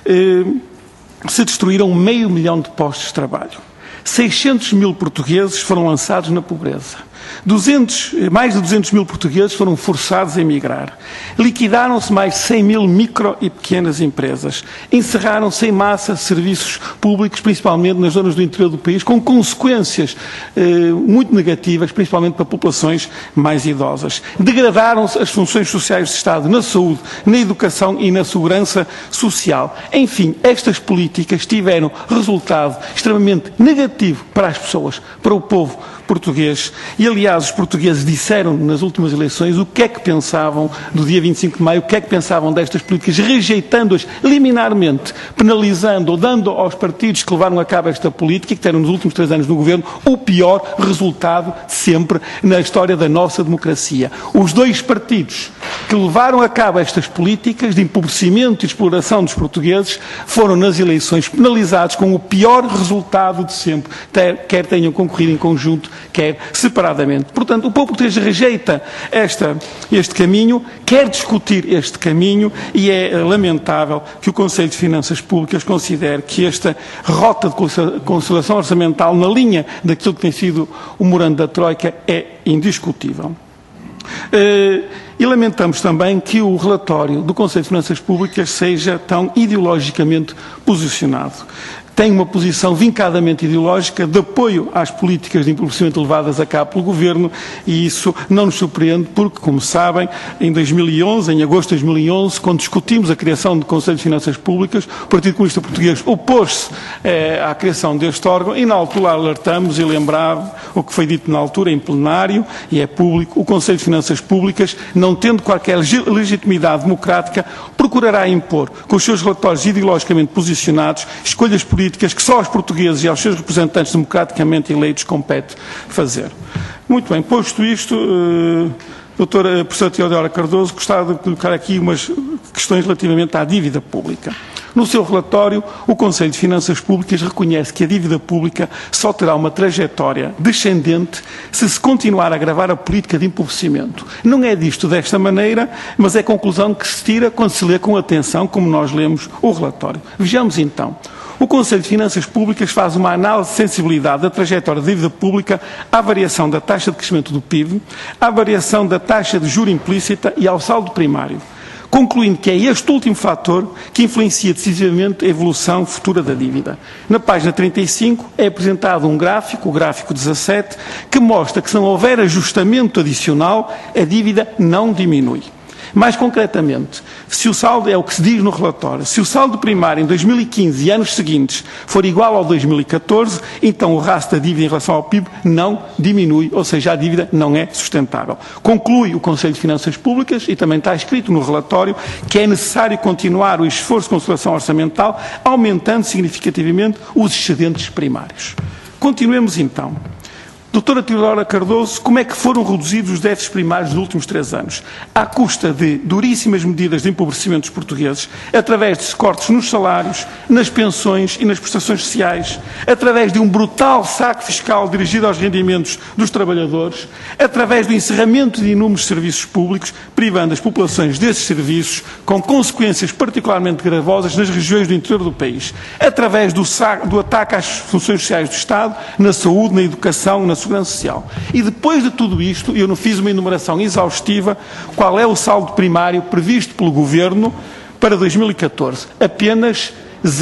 se destruíram 500 mil de postos de trabalho. 600 mil portugueses foram lançados na pobreza. Mais de 200 mil portugueses foram forçados a emigrar. Liquidaram-se mais de 100 mil micro e pequenas empresas. Encerraram-se em massa serviços públicos, principalmente nas zonas do interior do país, com consequências muito negativas, principalmente para populações mais idosas. Degradaram-se as funções sociais do Estado na saúde, na educação e na segurança social. Enfim, estas políticas tiveram resultado extremamente negativo para as pessoas, para o povo português. E, aliás, os portugueses disseram nas últimas eleições o que é que pensavam do dia 25 de maio, o que é que pensavam destas políticas, rejeitando-as liminarmente, penalizando ou dando aos partidos que levaram a cabo esta política, que tiveram nos últimos 3 anos no governo, o pior resultado de sempre na história da nossa democracia. Os 2 partidos que levaram a cabo estas políticas de empobrecimento e exploração dos portugueses foram nas eleições penalizados com o pior resultado de sempre, quer tenham concorrido em conjunto quer separadamente. Portanto, o povo português rejeita este caminho, quer discutir este caminho e é lamentável que o Conselho de Finanças Públicas considere que esta rota de consolidação orçamental na linha daquilo que tem sido o memorando da Troika é indiscutível. E lamentamos também que o relatório do Conselho de Finanças Públicas seja tão ideologicamente posicionado. Tem uma posição vincadamente ideológica de apoio às políticas de empobrecimento levadas a cabo pelo Governo e isso não nos surpreende porque, como sabem, em 2011, em agosto de 2011, quando discutimos a criação do Conselho de Finanças Públicas, o Partido Comunista Português opôs-se à criação deste órgão e na altura alertamos e lembrava o que foi dito na altura em plenário e é público, o Conselho de Finanças Públicas, não tendo qualquer legitimidade democrática, procurará impor, com os seus relatórios ideologicamente posicionados, escolhas políticas que só aos portugueses e aos seus representantes democraticamente eleitos compete fazer. Muito bem, posto isto, doutora professora Teodora Cardoso, gostava de colocar aqui umas questões relativamente à dívida pública. No seu relatório, o Conselho de Finanças Públicas reconhece que a dívida pública só terá uma trajetória descendente se se continuar a agravar a política de empobrecimento. Não é disto desta maneira, mas é a conclusão que se tira quando se lê com atenção, como nós lemos o relatório. Vejamos então. O Conselho de Finanças Públicas faz uma análise de sensibilidade da trajetória da dívida pública à variação da taxa de crescimento do PIB, à variação da taxa de juro implícita e ao saldo primário, concluindo que é este último fator que influencia decisivamente a evolução futura da dívida. Na página 35 é apresentado um gráfico, o gráfico 17, que mostra que se não houver ajustamento adicional, a dívida não diminui. Mais concretamente, se o saldo, é o que se diz no relatório, se o saldo primário em 2015 e anos seguintes for igual ao 2014, então o rastro da dívida em relação ao PIB não diminui, ou seja, a dívida não é sustentável. Conclui o Conselho de Finanças Públicas, e também está escrito no relatório, que é necessário continuar o esforço de consolidação orçamental, aumentando significativamente os excedentes primários. Continuemos então. Doutora Teodora Cardoso, como é que foram reduzidos os déficits primários nos últimos 3 anos? À custa de duríssimas medidas de empobrecimento dos portugueses, através de cortes nos salários, nas pensões e nas prestações sociais, através de um brutal saque fiscal dirigido aos rendimentos dos trabalhadores, através do encerramento de inúmeros serviços públicos, privando as populações desses serviços, com consequências particularmente gravosas nas regiões do interior do país, através do ataque às funções sociais do Estado, na saúde, na educação, na Segurança Social. E depois de tudo isto, eu não fiz uma enumeração exaustiva, qual é o saldo primário previsto pelo Governo para 2014? Apenas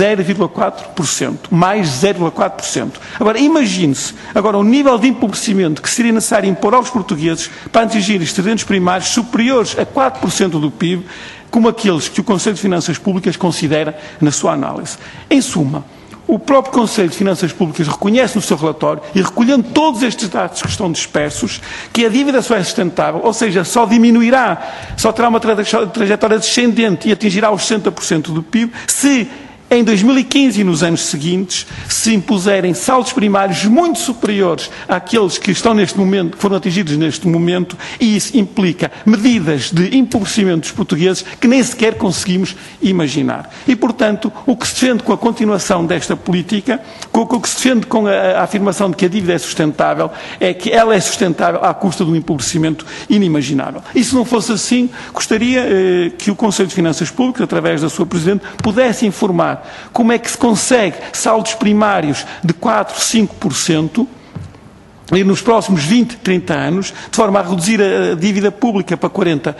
0,4%, mais 0,4%. Agora, imagine-se, o nível de empobrecimento que seria necessário impor aos portugueses para atingir excedentes primários superiores a 4% do PIB, como aqueles que o Conselho de Finanças Públicas considera na sua análise. Em suma, o próprio Conselho de Finanças Públicas reconhece no seu relatório, e recolhendo todos estes dados que estão dispersos, que a dívida só é sustentável, ou seja, só diminuirá, só terá uma trajetória descendente e atingirá os 60% do PIB, se em 2015 e nos anos seguintes se impuserem saldos primários muito superiores àqueles que estão neste momento, que foram atingidos neste momento, e isso implica medidas de empobrecimento dos portugueses que nem sequer conseguimos imaginar. E, portanto, o que se defende com a continuação desta política, o que se defende com a afirmação de que a dívida é sustentável, é que ela é sustentável à custa de um empobrecimento inimaginável. E se não fosse assim, gostaria que o Conselho de Finanças Públicas, através da sua Presidente, pudesse informar como é que se consegue saldos primários de 4, 5% e nos próximos 20, 30 anos, de forma a reduzir a dívida pública para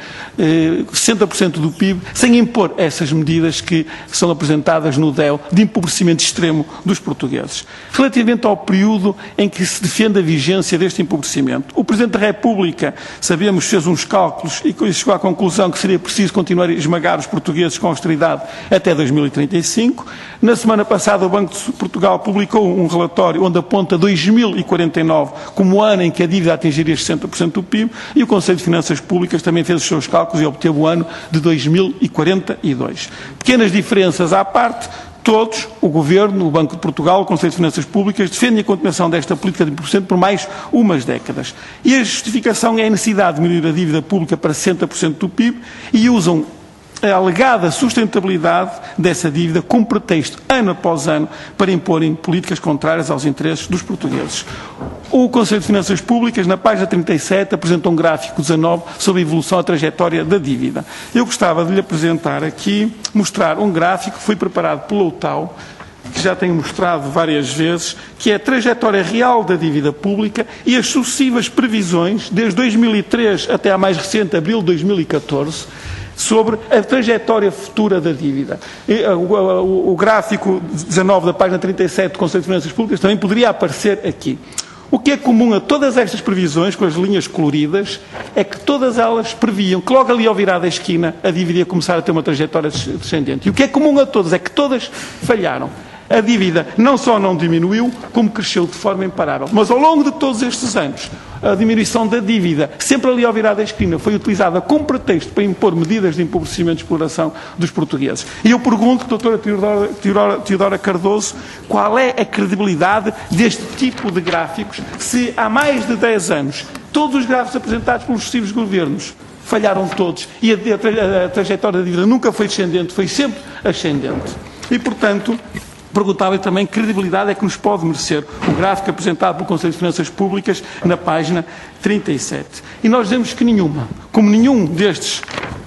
60% do PIB, sem impor essas medidas que são apresentadas no DEL de empobrecimento extremo dos portugueses. Relativamente ao período em que se defende a vigência deste empobrecimento, o Presidente da República, sabemos, fez uns cálculos e chegou à conclusão que seria preciso continuar a esmagar os portugueses com austeridade até 2035. Na semana passada, o Banco de Portugal publicou um relatório onde aponta 2049 como o ano em que a dívida atingiria 60% do PIB, e o Conselho de Finanças Públicas também fez os seus cálculos e obteve o ano de 2042. Pequenas diferenças à parte, todos, o Governo, o Banco de Portugal, o Conselho de Finanças Públicas, defendem a continuação desta política de 1% por mais umas décadas. E a justificação é a necessidade de diminuir a dívida pública para 60% do PIB e usam a alegada sustentabilidade dessa dívida como pretexto, ano após ano, para imporem políticas contrárias aos interesses dos portugueses. O Conselho de Finanças Públicas, na página 37, apresenta um gráfico 19 sobre a evolução, a trajetória da dívida. Eu gostava de lhe apresentar aqui, mostrar um gráfico que foi preparado pelo OTAU, que já tenho mostrado várias vezes, que é a trajetória real da dívida pública e as sucessivas previsões, desde 2003 até a mais recente, abril de 2014, sobre a trajetória futura da dívida. O gráfico 19 da página 37 do Conselho de Finanças Públicas também poderia aparecer aqui. O que é comum a todas estas previsões, com as linhas coloridas, é que todas elas previam que logo ali ao virar da esquina a dívida ia começar a ter uma trajetória descendente. E o que é comum a todas é que todas falharam. A dívida não só não diminuiu, como cresceu de forma imparável. Mas ao longo de todos estes anos, a diminuição da dívida, sempre ali ao virar da esquina, foi utilizada como pretexto para impor medidas de empobrecimento e exploração dos portugueses. E eu pergunto, doutora Teodora Cardoso, qual é a credibilidade deste tipo de gráficos, se há mais de 10 anos todos os gráficos apresentados pelos sucessivos governos falharam todos e a trajetória da dívida nunca foi descendente, foi sempre ascendente. E, portanto, perguntava também que credibilidade é que nos pode merecer o gráfico apresentado pelo Conselho de Finanças Públicas na página 37. E nós dizemos que nenhuma, como nenhum destas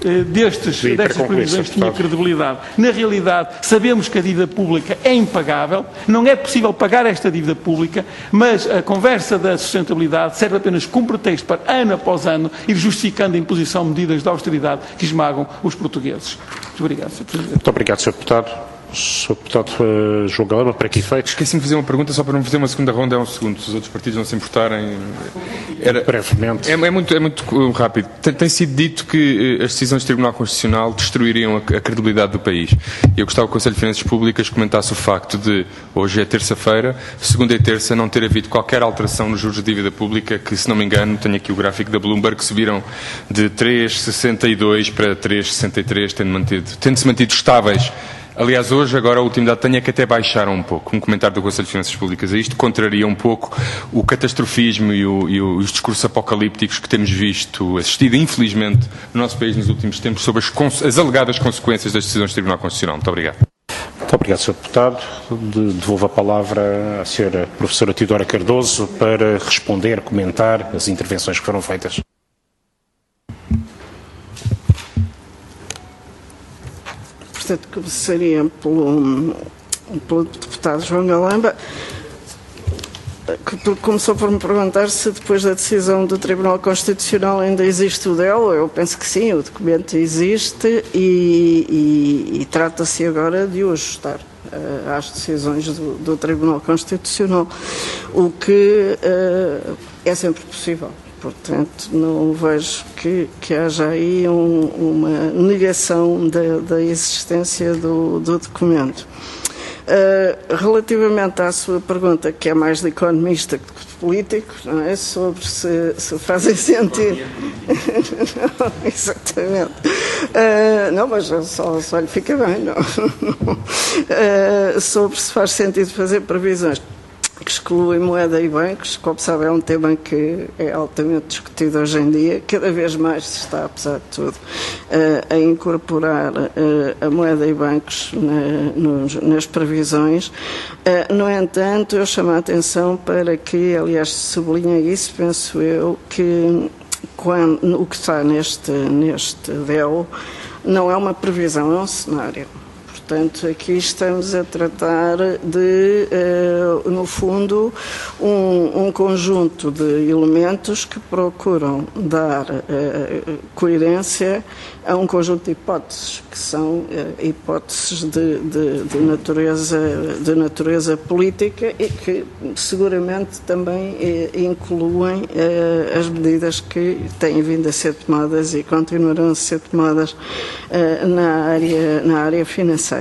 previsões tinha credibilidade. Na realidade, sabemos que a dívida pública é impagável, não é possível pagar esta dívida pública, mas a conversa da sustentabilidade serve apenas como pretexto para, ano após ano, ir justificando a imposição de medidas de austeridade que esmagam os portugueses. Muito obrigado, Sr. Presidente. Muito obrigado, Sr. Deputado. Sr. Deputado João Galamba, para que efeito? Esqueci-me de fazer uma pergunta só para não fazer uma segunda ronda, é um segundo, se os outros partidos não se importarem. Brevemente. É muito rápido. Tem sido dito que as decisões do Tribunal Constitucional destruiriam a credibilidade do país. Eu gostava que o Conselho de Finanças Públicas comentasse o facto de, hoje é terça-feira, segunda e terça, não ter havido qualquer alteração nos juros de dívida pública, que, se não me engano, tenho aqui o gráfico da Bloomberg, que subiram de 3,62 para 3,63, tendo-se mantido estáveis. Aliás, hoje, agora, o último dado que tenho é que até baixaram um pouco. Um comentário do Conselho de Finanças Públicas a isto contraria um pouco o catastrofismo e os discursos apocalípticos que temos assistido, infelizmente, no nosso país nos últimos tempos, sobre as alegadas consequências das decisões do Tribunal Constitucional. Muito obrigado. Muito obrigado, Sr. Deputado. Devolvo a palavra à Sra. Professora Teodora Cardoso para responder, comentar as intervenções que foram feitas. Portanto, começaria pelo deputado João Galamba, que começou por me perguntar se depois da decisão do Tribunal Constitucional ainda existe o DEL. Eu penso que sim, o documento existe e trata-se agora de o ajustar às decisões do Tribunal Constitucional, o que é sempre possível. Portanto, não vejo que haja aí uma negação da existência do documento. Relativamente à sua pergunta, que é mais de economista que de político, não é? Sobre se fazem sentido. Não, exatamente. Não, mas só lhe fica bem, não. Sobre se faz sentido fazer previsões que excluem moeda e bancos, como sabe, é um tema que é altamente discutido hoje em dia. Cada vez mais se está, apesar de tudo, a incorporar a moeda e bancos nas previsões. No entanto, eu chamo a atenção para que, aliás, se sublinha isso, penso eu, que o que está neste DEL não é uma previsão, é um cenário. Portanto, aqui estamos a tratar de, no fundo, um conjunto de elementos que procuram dar coerência a um conjunto de hipóteses, que são hipóteses de natureza política e que seguramente também incluem as medidas que têm vindo a ser tomadas e continuarão a ser tomadas na área financeira.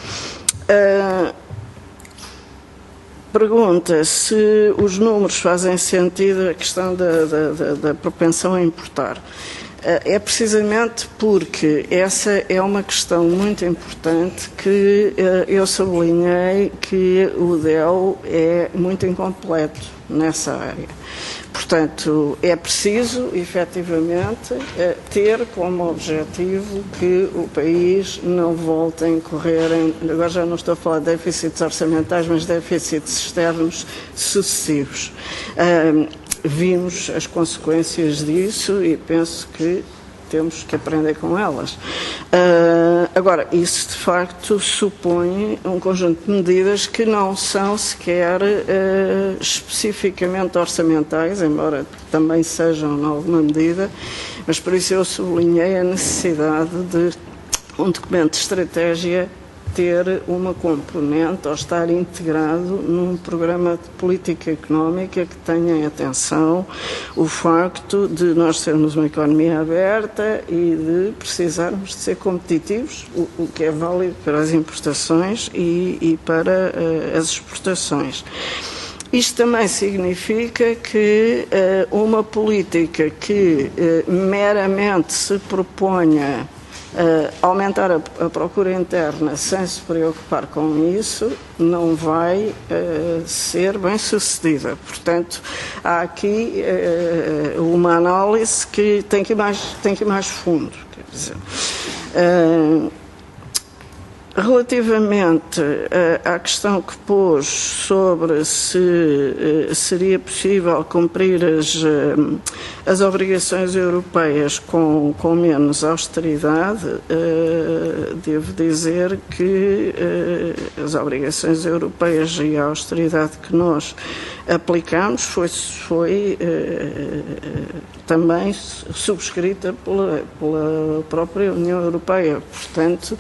Pergunta se os números fazem sentido, a questão da propensão a importar. É precisamente porque essa é uma questão muito importante que eu sublinhei que o DEL é muito incompleto nessa área. Portanto, é preciso, efetivamente, ter como objetivo que o país não volte a incorrer em, agora já não estou a falar de déficits orçamentais, mas déficits externos sucessivos. Vimos as consequências disso e penso que temos que aprender com elas. Agora, isso de facto supõe um conjunto de medidas que não são sequer especificamente orçamentais, embora também sejam em alguma medida, mas por isso eu sublinhei a necessidade de um documento de estratégia ter uma componente ou estar integrado num programa de política económica que tenha em atenção o facto de nós sermos uma economia aberta e de precisarmos de ser competitivos, o que é válido para as importações e para as exportações. Isto também significa que uma política que meramente se proponha aumentar a procura interna sem se preocupar com isso não vai ser bem sucedida. Portanto, há aqui uma análise que tem que ir mais fundo. Quer dizer, relativamente à questão que pôs sobre se seria possível cumprir as obrigações europeias com menos austeridade, devo dizer que as obrigações europeias e a austeridade que nós aplicamos foi também subscrita pela própria União Europeia. Portanto,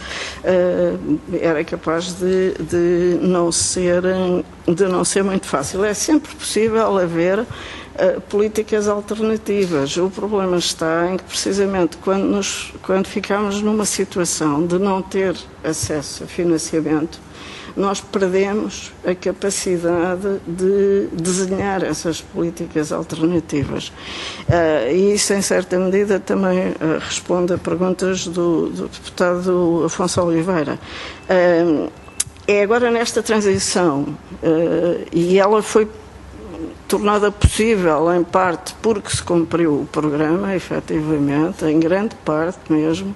era capaz de não ser muito fácil. É sempre possível haver políticas alternativas. O problema está em que, precisamente, quando ficamos numa situação de não ter acesso a financiamento, nós perdemos a capacidade de desenhar essas políticas alternativas. E isso, em certa medida, também responde a perguntas do deputado Afonso Oliveira. É agora nesta transição, e ela foi tornada possível, em parte, porque se cumpriu o programa, efetivamente, em grande parte mesmo,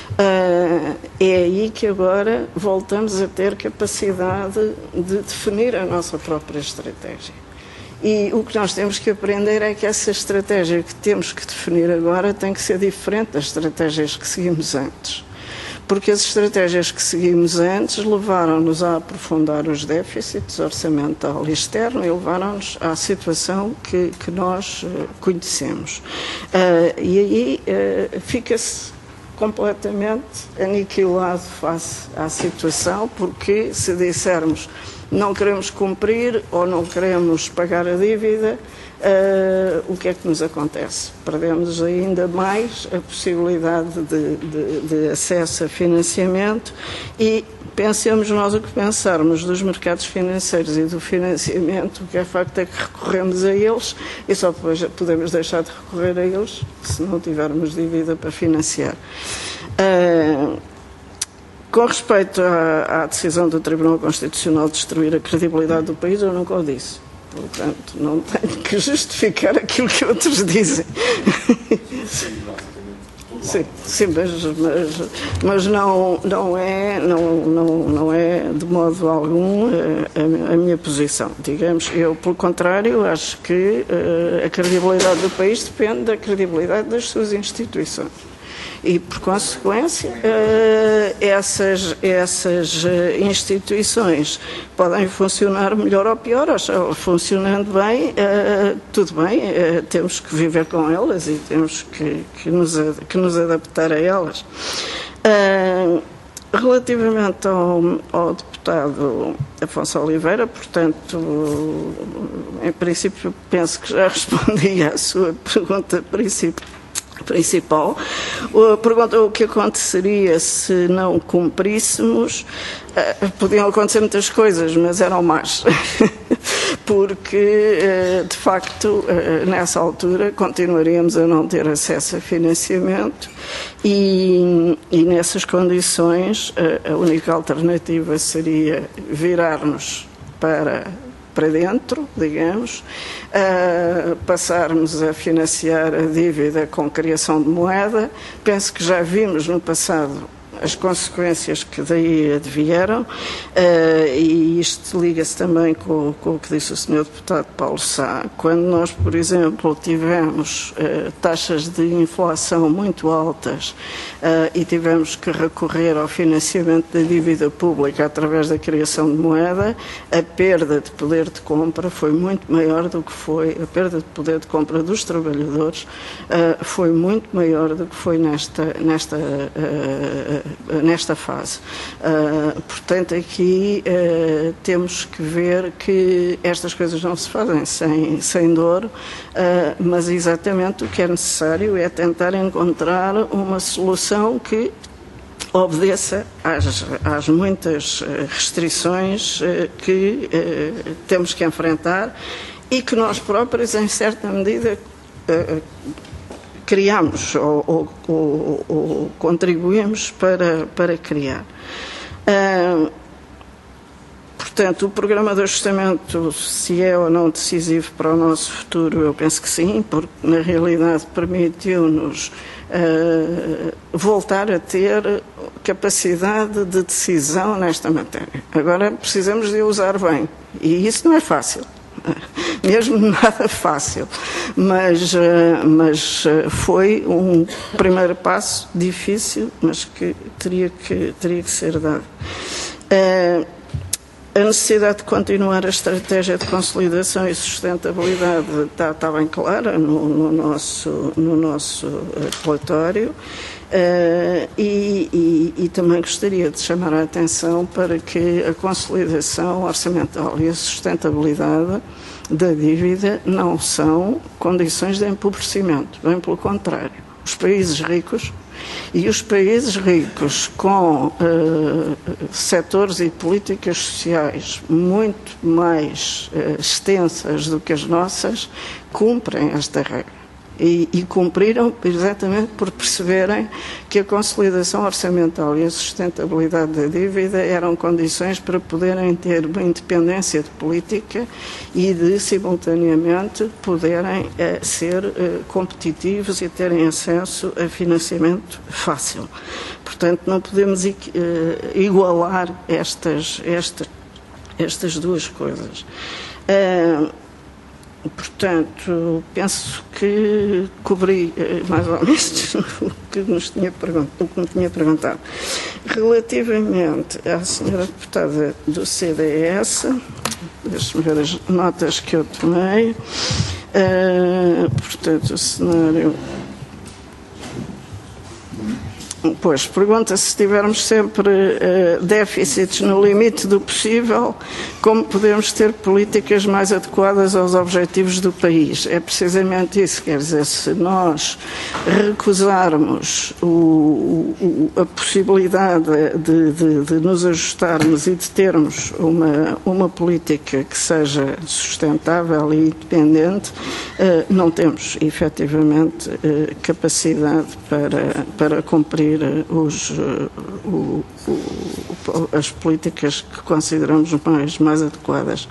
é aí que agora voltamos a ter capacidade de definir a nossa própria estratégia. E o que nós temos que aprender é que essa estratégia que temos que definir agora tem que ser diferente das estratégias que seguimos antes. Porque as estratégias que seguimos antes levaram-nos a aprofundar os déficits orçamental e externo e levaram-nos à situação que nós conhecemos. E aí fica-se completamente aniquilado face à situação, porque se dissermos não queremos cumprir ou não queremos pagar a dívida, o que é que nos acontece? Perdemos ainda mais a possibilidade de acesso a financiamento e pensemos nós o que pensarmos dos mercados financeiros e do financiamento, o que é facto é que recorremos a eles e só depois podemos deixar de recorrer a eles se não tivermos dívida para financiar. Com respeito à decisão do Tribunal Constitucional de destruir a credibilidade do país, eu nunca o disse. Portanto, não tenho que justificar aquilo que outros dizem. Sim, mas não é de modo algum a minha posição. Digamos, eu, pelo contrário, acho que a credibilidade do país depende da credibilidade das suas instituições. E, por consequência, essas instituições podem funcionar melhor ou pior, ou funcionando bem, tudo bem, temos que viver com elas e temos que nos adaptar a elas. Relativamente ao deputado Afonso Oliveira, portanto, em princípio, penso que já respondi à sua pergunta principal. Pergunta o que aconteceria se não cumpríssemos. Podiam acontecer muitas coisas, mas eram más. porque, de facto, nessa altura continuaríamos a não ter acesso a financiamento e nessas condições a única alternativa seria virar-nos para dentro, digamos, passarmos a financiar a dívida com criação de moeda. Penso que já vimos no passado as consequências que daí advieram, e isto liga-se também com o que disse o Sr. Deputado Paulo Sá. Quando nós, por exemplo, tivemos taxas de inflação muito altas e tivemos que recorrer ao financiamento da dívida pública através da criação de moeda, a perda de poder de compra foi muito maior do que foi, a perda de poder de compra dos trabalhadores foi muito maior do que foi nesta fase. Portanto, aqui temos que ver que estas coisas não se fazem sem dor, mas exatamente o que é necessário é tentar encontrar uma solução que obedeça às muitas restrições que temos que enfrentar e que nós próprios, em certa medida, criamos ou contribuímos para criar. Portanto, o programa de ajustamento, se é ou não decisivo para o nosso futuro, eu penso que sim, porque na realidade permitiu-nos voltar a ter capacidade de decisão nesta matéria. Agora precisamos de usar bem, e isso não é fácil. Mesmo nada fácil, mas foi um primeiro passo difícil, mas que teria que ser dado. A necessidade de continuar a estratégia de consolidação e sustentabilidade está bem clara no nosso relatório. E também gostaria de chamar a atenção para que a consolidação orçamental e a sustentabilidade da dívida não são condições de empobrecimento, bem pelo contrário. Os países ricos com setores e políticas sociais muito mais extensas do que as nossas cumprem esta regra. E cumpriram exatamente por perceberem que a consolidação orçamental e a sustentabilidade da dívida eram condições para poderem ter uma independência de política e de, simultaneamente, poderem ser competitivos e terem acesso a financiamento fácil. Portanto, não podemos igualar estas duas coisas. Portanto, penso que cobri mais ou menos o que me tinha perguntado. Relativamente à senhora deputada do CDS, deixe-me ver as notas que eu tomei. Portanto, o cenário... Pois, pergunta se tivermos sempre déficits no limite do possível, como podemos ter políticas mais adequadas aos objetivos do país. É precisamente isso, quer dizer, se nós recusarmos a possibilidade de nos ajustarmos e de termos uma política que seja sustentável e independente, não temos, efetivamente, capacidade para cumprir as políticas que consideramos mais adequadas.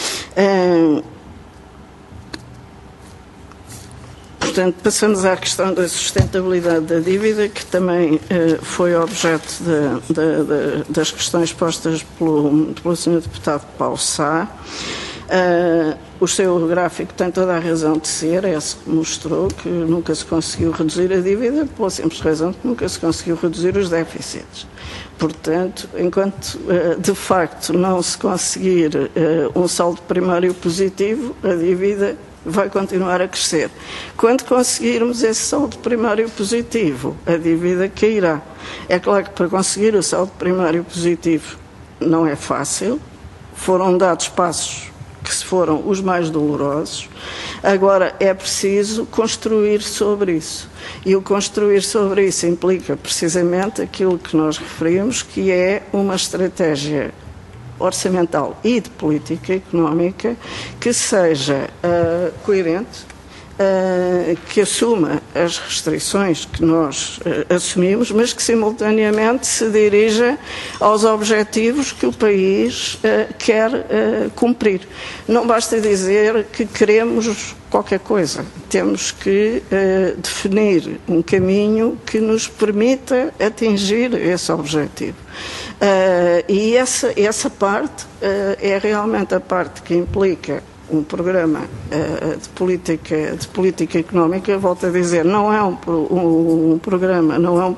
Portanto, passamos à questão da sustentabilidade da dívida, que também foi objeto das questões postas pelo Sr. Deputado Paulo Sá. O seu gráfico tem toda a razão de ser, esse que mostrou que nunca se conseguiu reduzir a dívida, pela simples razão que nunca se conseguiu reduzir os déficits. Portanto, enquanto de facto não se conseguir um saldo primário positivo, a dívida vai continuar a crescer. Quando conseguirmos esse saldo primário positivo, a dívida cairá. É claro que para conseguir o saldo primário positivo não é fácil, foram dados passos que foram os mais dolorosos. Agora é preciso construir sobre isso. E o construir sobre isso implica precisamente aquilo que nós referimos, que é uma estratégia orçamental e de política económica que seja coerente, que assuma as restrições que nós assumimos, mas que simultaneamente se dirija aos objetivos que o país quer cumprir. Não basta dizer que queremos qualquer coisa, temos que definir um caminho que nos permita atingir esse objetivo. E essa parte é realmente a parte que implica um programa de política económica. Volto a dizer, não é um programa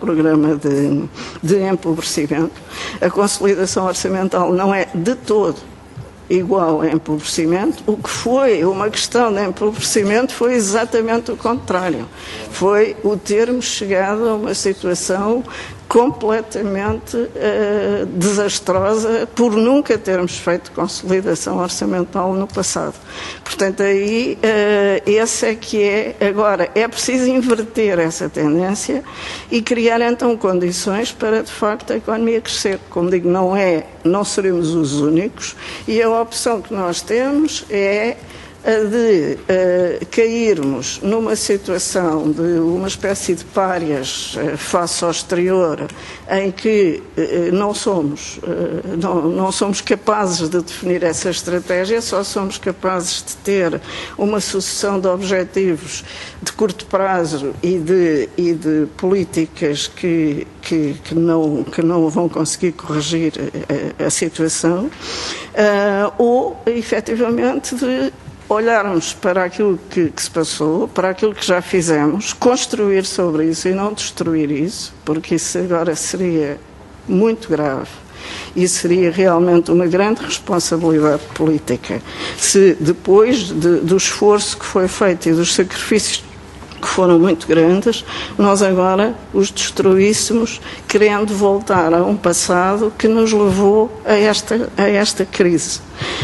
de empobrecimento. A consolidação orçamental não é de todo igual a empobrecimento. O que foi uma questão de empobrecimento foi exatamente o contrário. Foi o termos chegado a uma situação completamente desastrosa por nunca termos feito consolidação orçamental no passado. Portanto, aí esse é que é. Agora, é preciso inverter essa tendência e criar então condições para, de facto, a economia crescer. Como digo, não seremos os únicos, e a opção que nós temos é a de cairmos numa situação de uma espécie de párias face ao exterior, em que não somos capazes de definir essa estratégia, só somos capazes de ter uma sucessão de objetivos de curto prazo e de políticas que não vão conseguir corrigir a situação, ou efetivamente de olharmos para aquilo que se passou, para aquilo que já fizemos, construir sobre isso e não destruir isso, porque isso agora seria muito grave e seria realmente uma grande responsabilidade política se depois do esforço que foi feito e dos sacrifícios que foram muito grandes, nós agora os destruíssemos querendo voltar a um passado que nos levou a esta crise.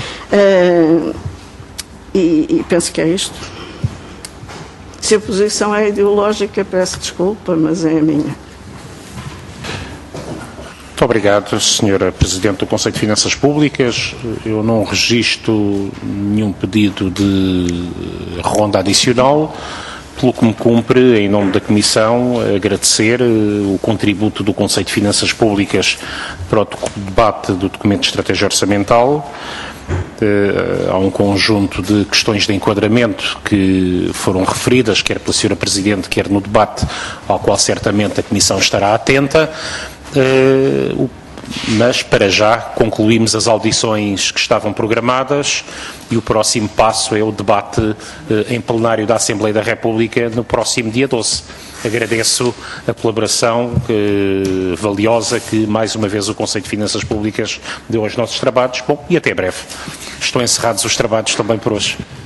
E penso que é isto. Se a posição é ideológica, peço desculpa, mas é a minha. Muito obrigado, Sra. Presidente do Conselho de Finanças Públicas. Eu não registro nenhum pedido de ronda adicional, pelo que me cumpre, em nome da Comissão, agradecer o contributo do Conselho de Finanças Públicas para o debate do documento de estratégia orçamental. Há um conjunto de questões de enquadramento que foram referidas, quer pela Sra. Presidente, quer no debate, ao qual certamente a Comissão estará atenta, mas para já concluímos as audições que estavam programadas e o próximo passo é o debate em plenário da Assembleia da República no próximo dia 12. Agradeço a colaboração valiosa que, mais uma vez, o Conselho de Finanças Públicas deu aos nossos trabalhos. Bom, e até breve. Estão encerrados os trabalhos também por hoje.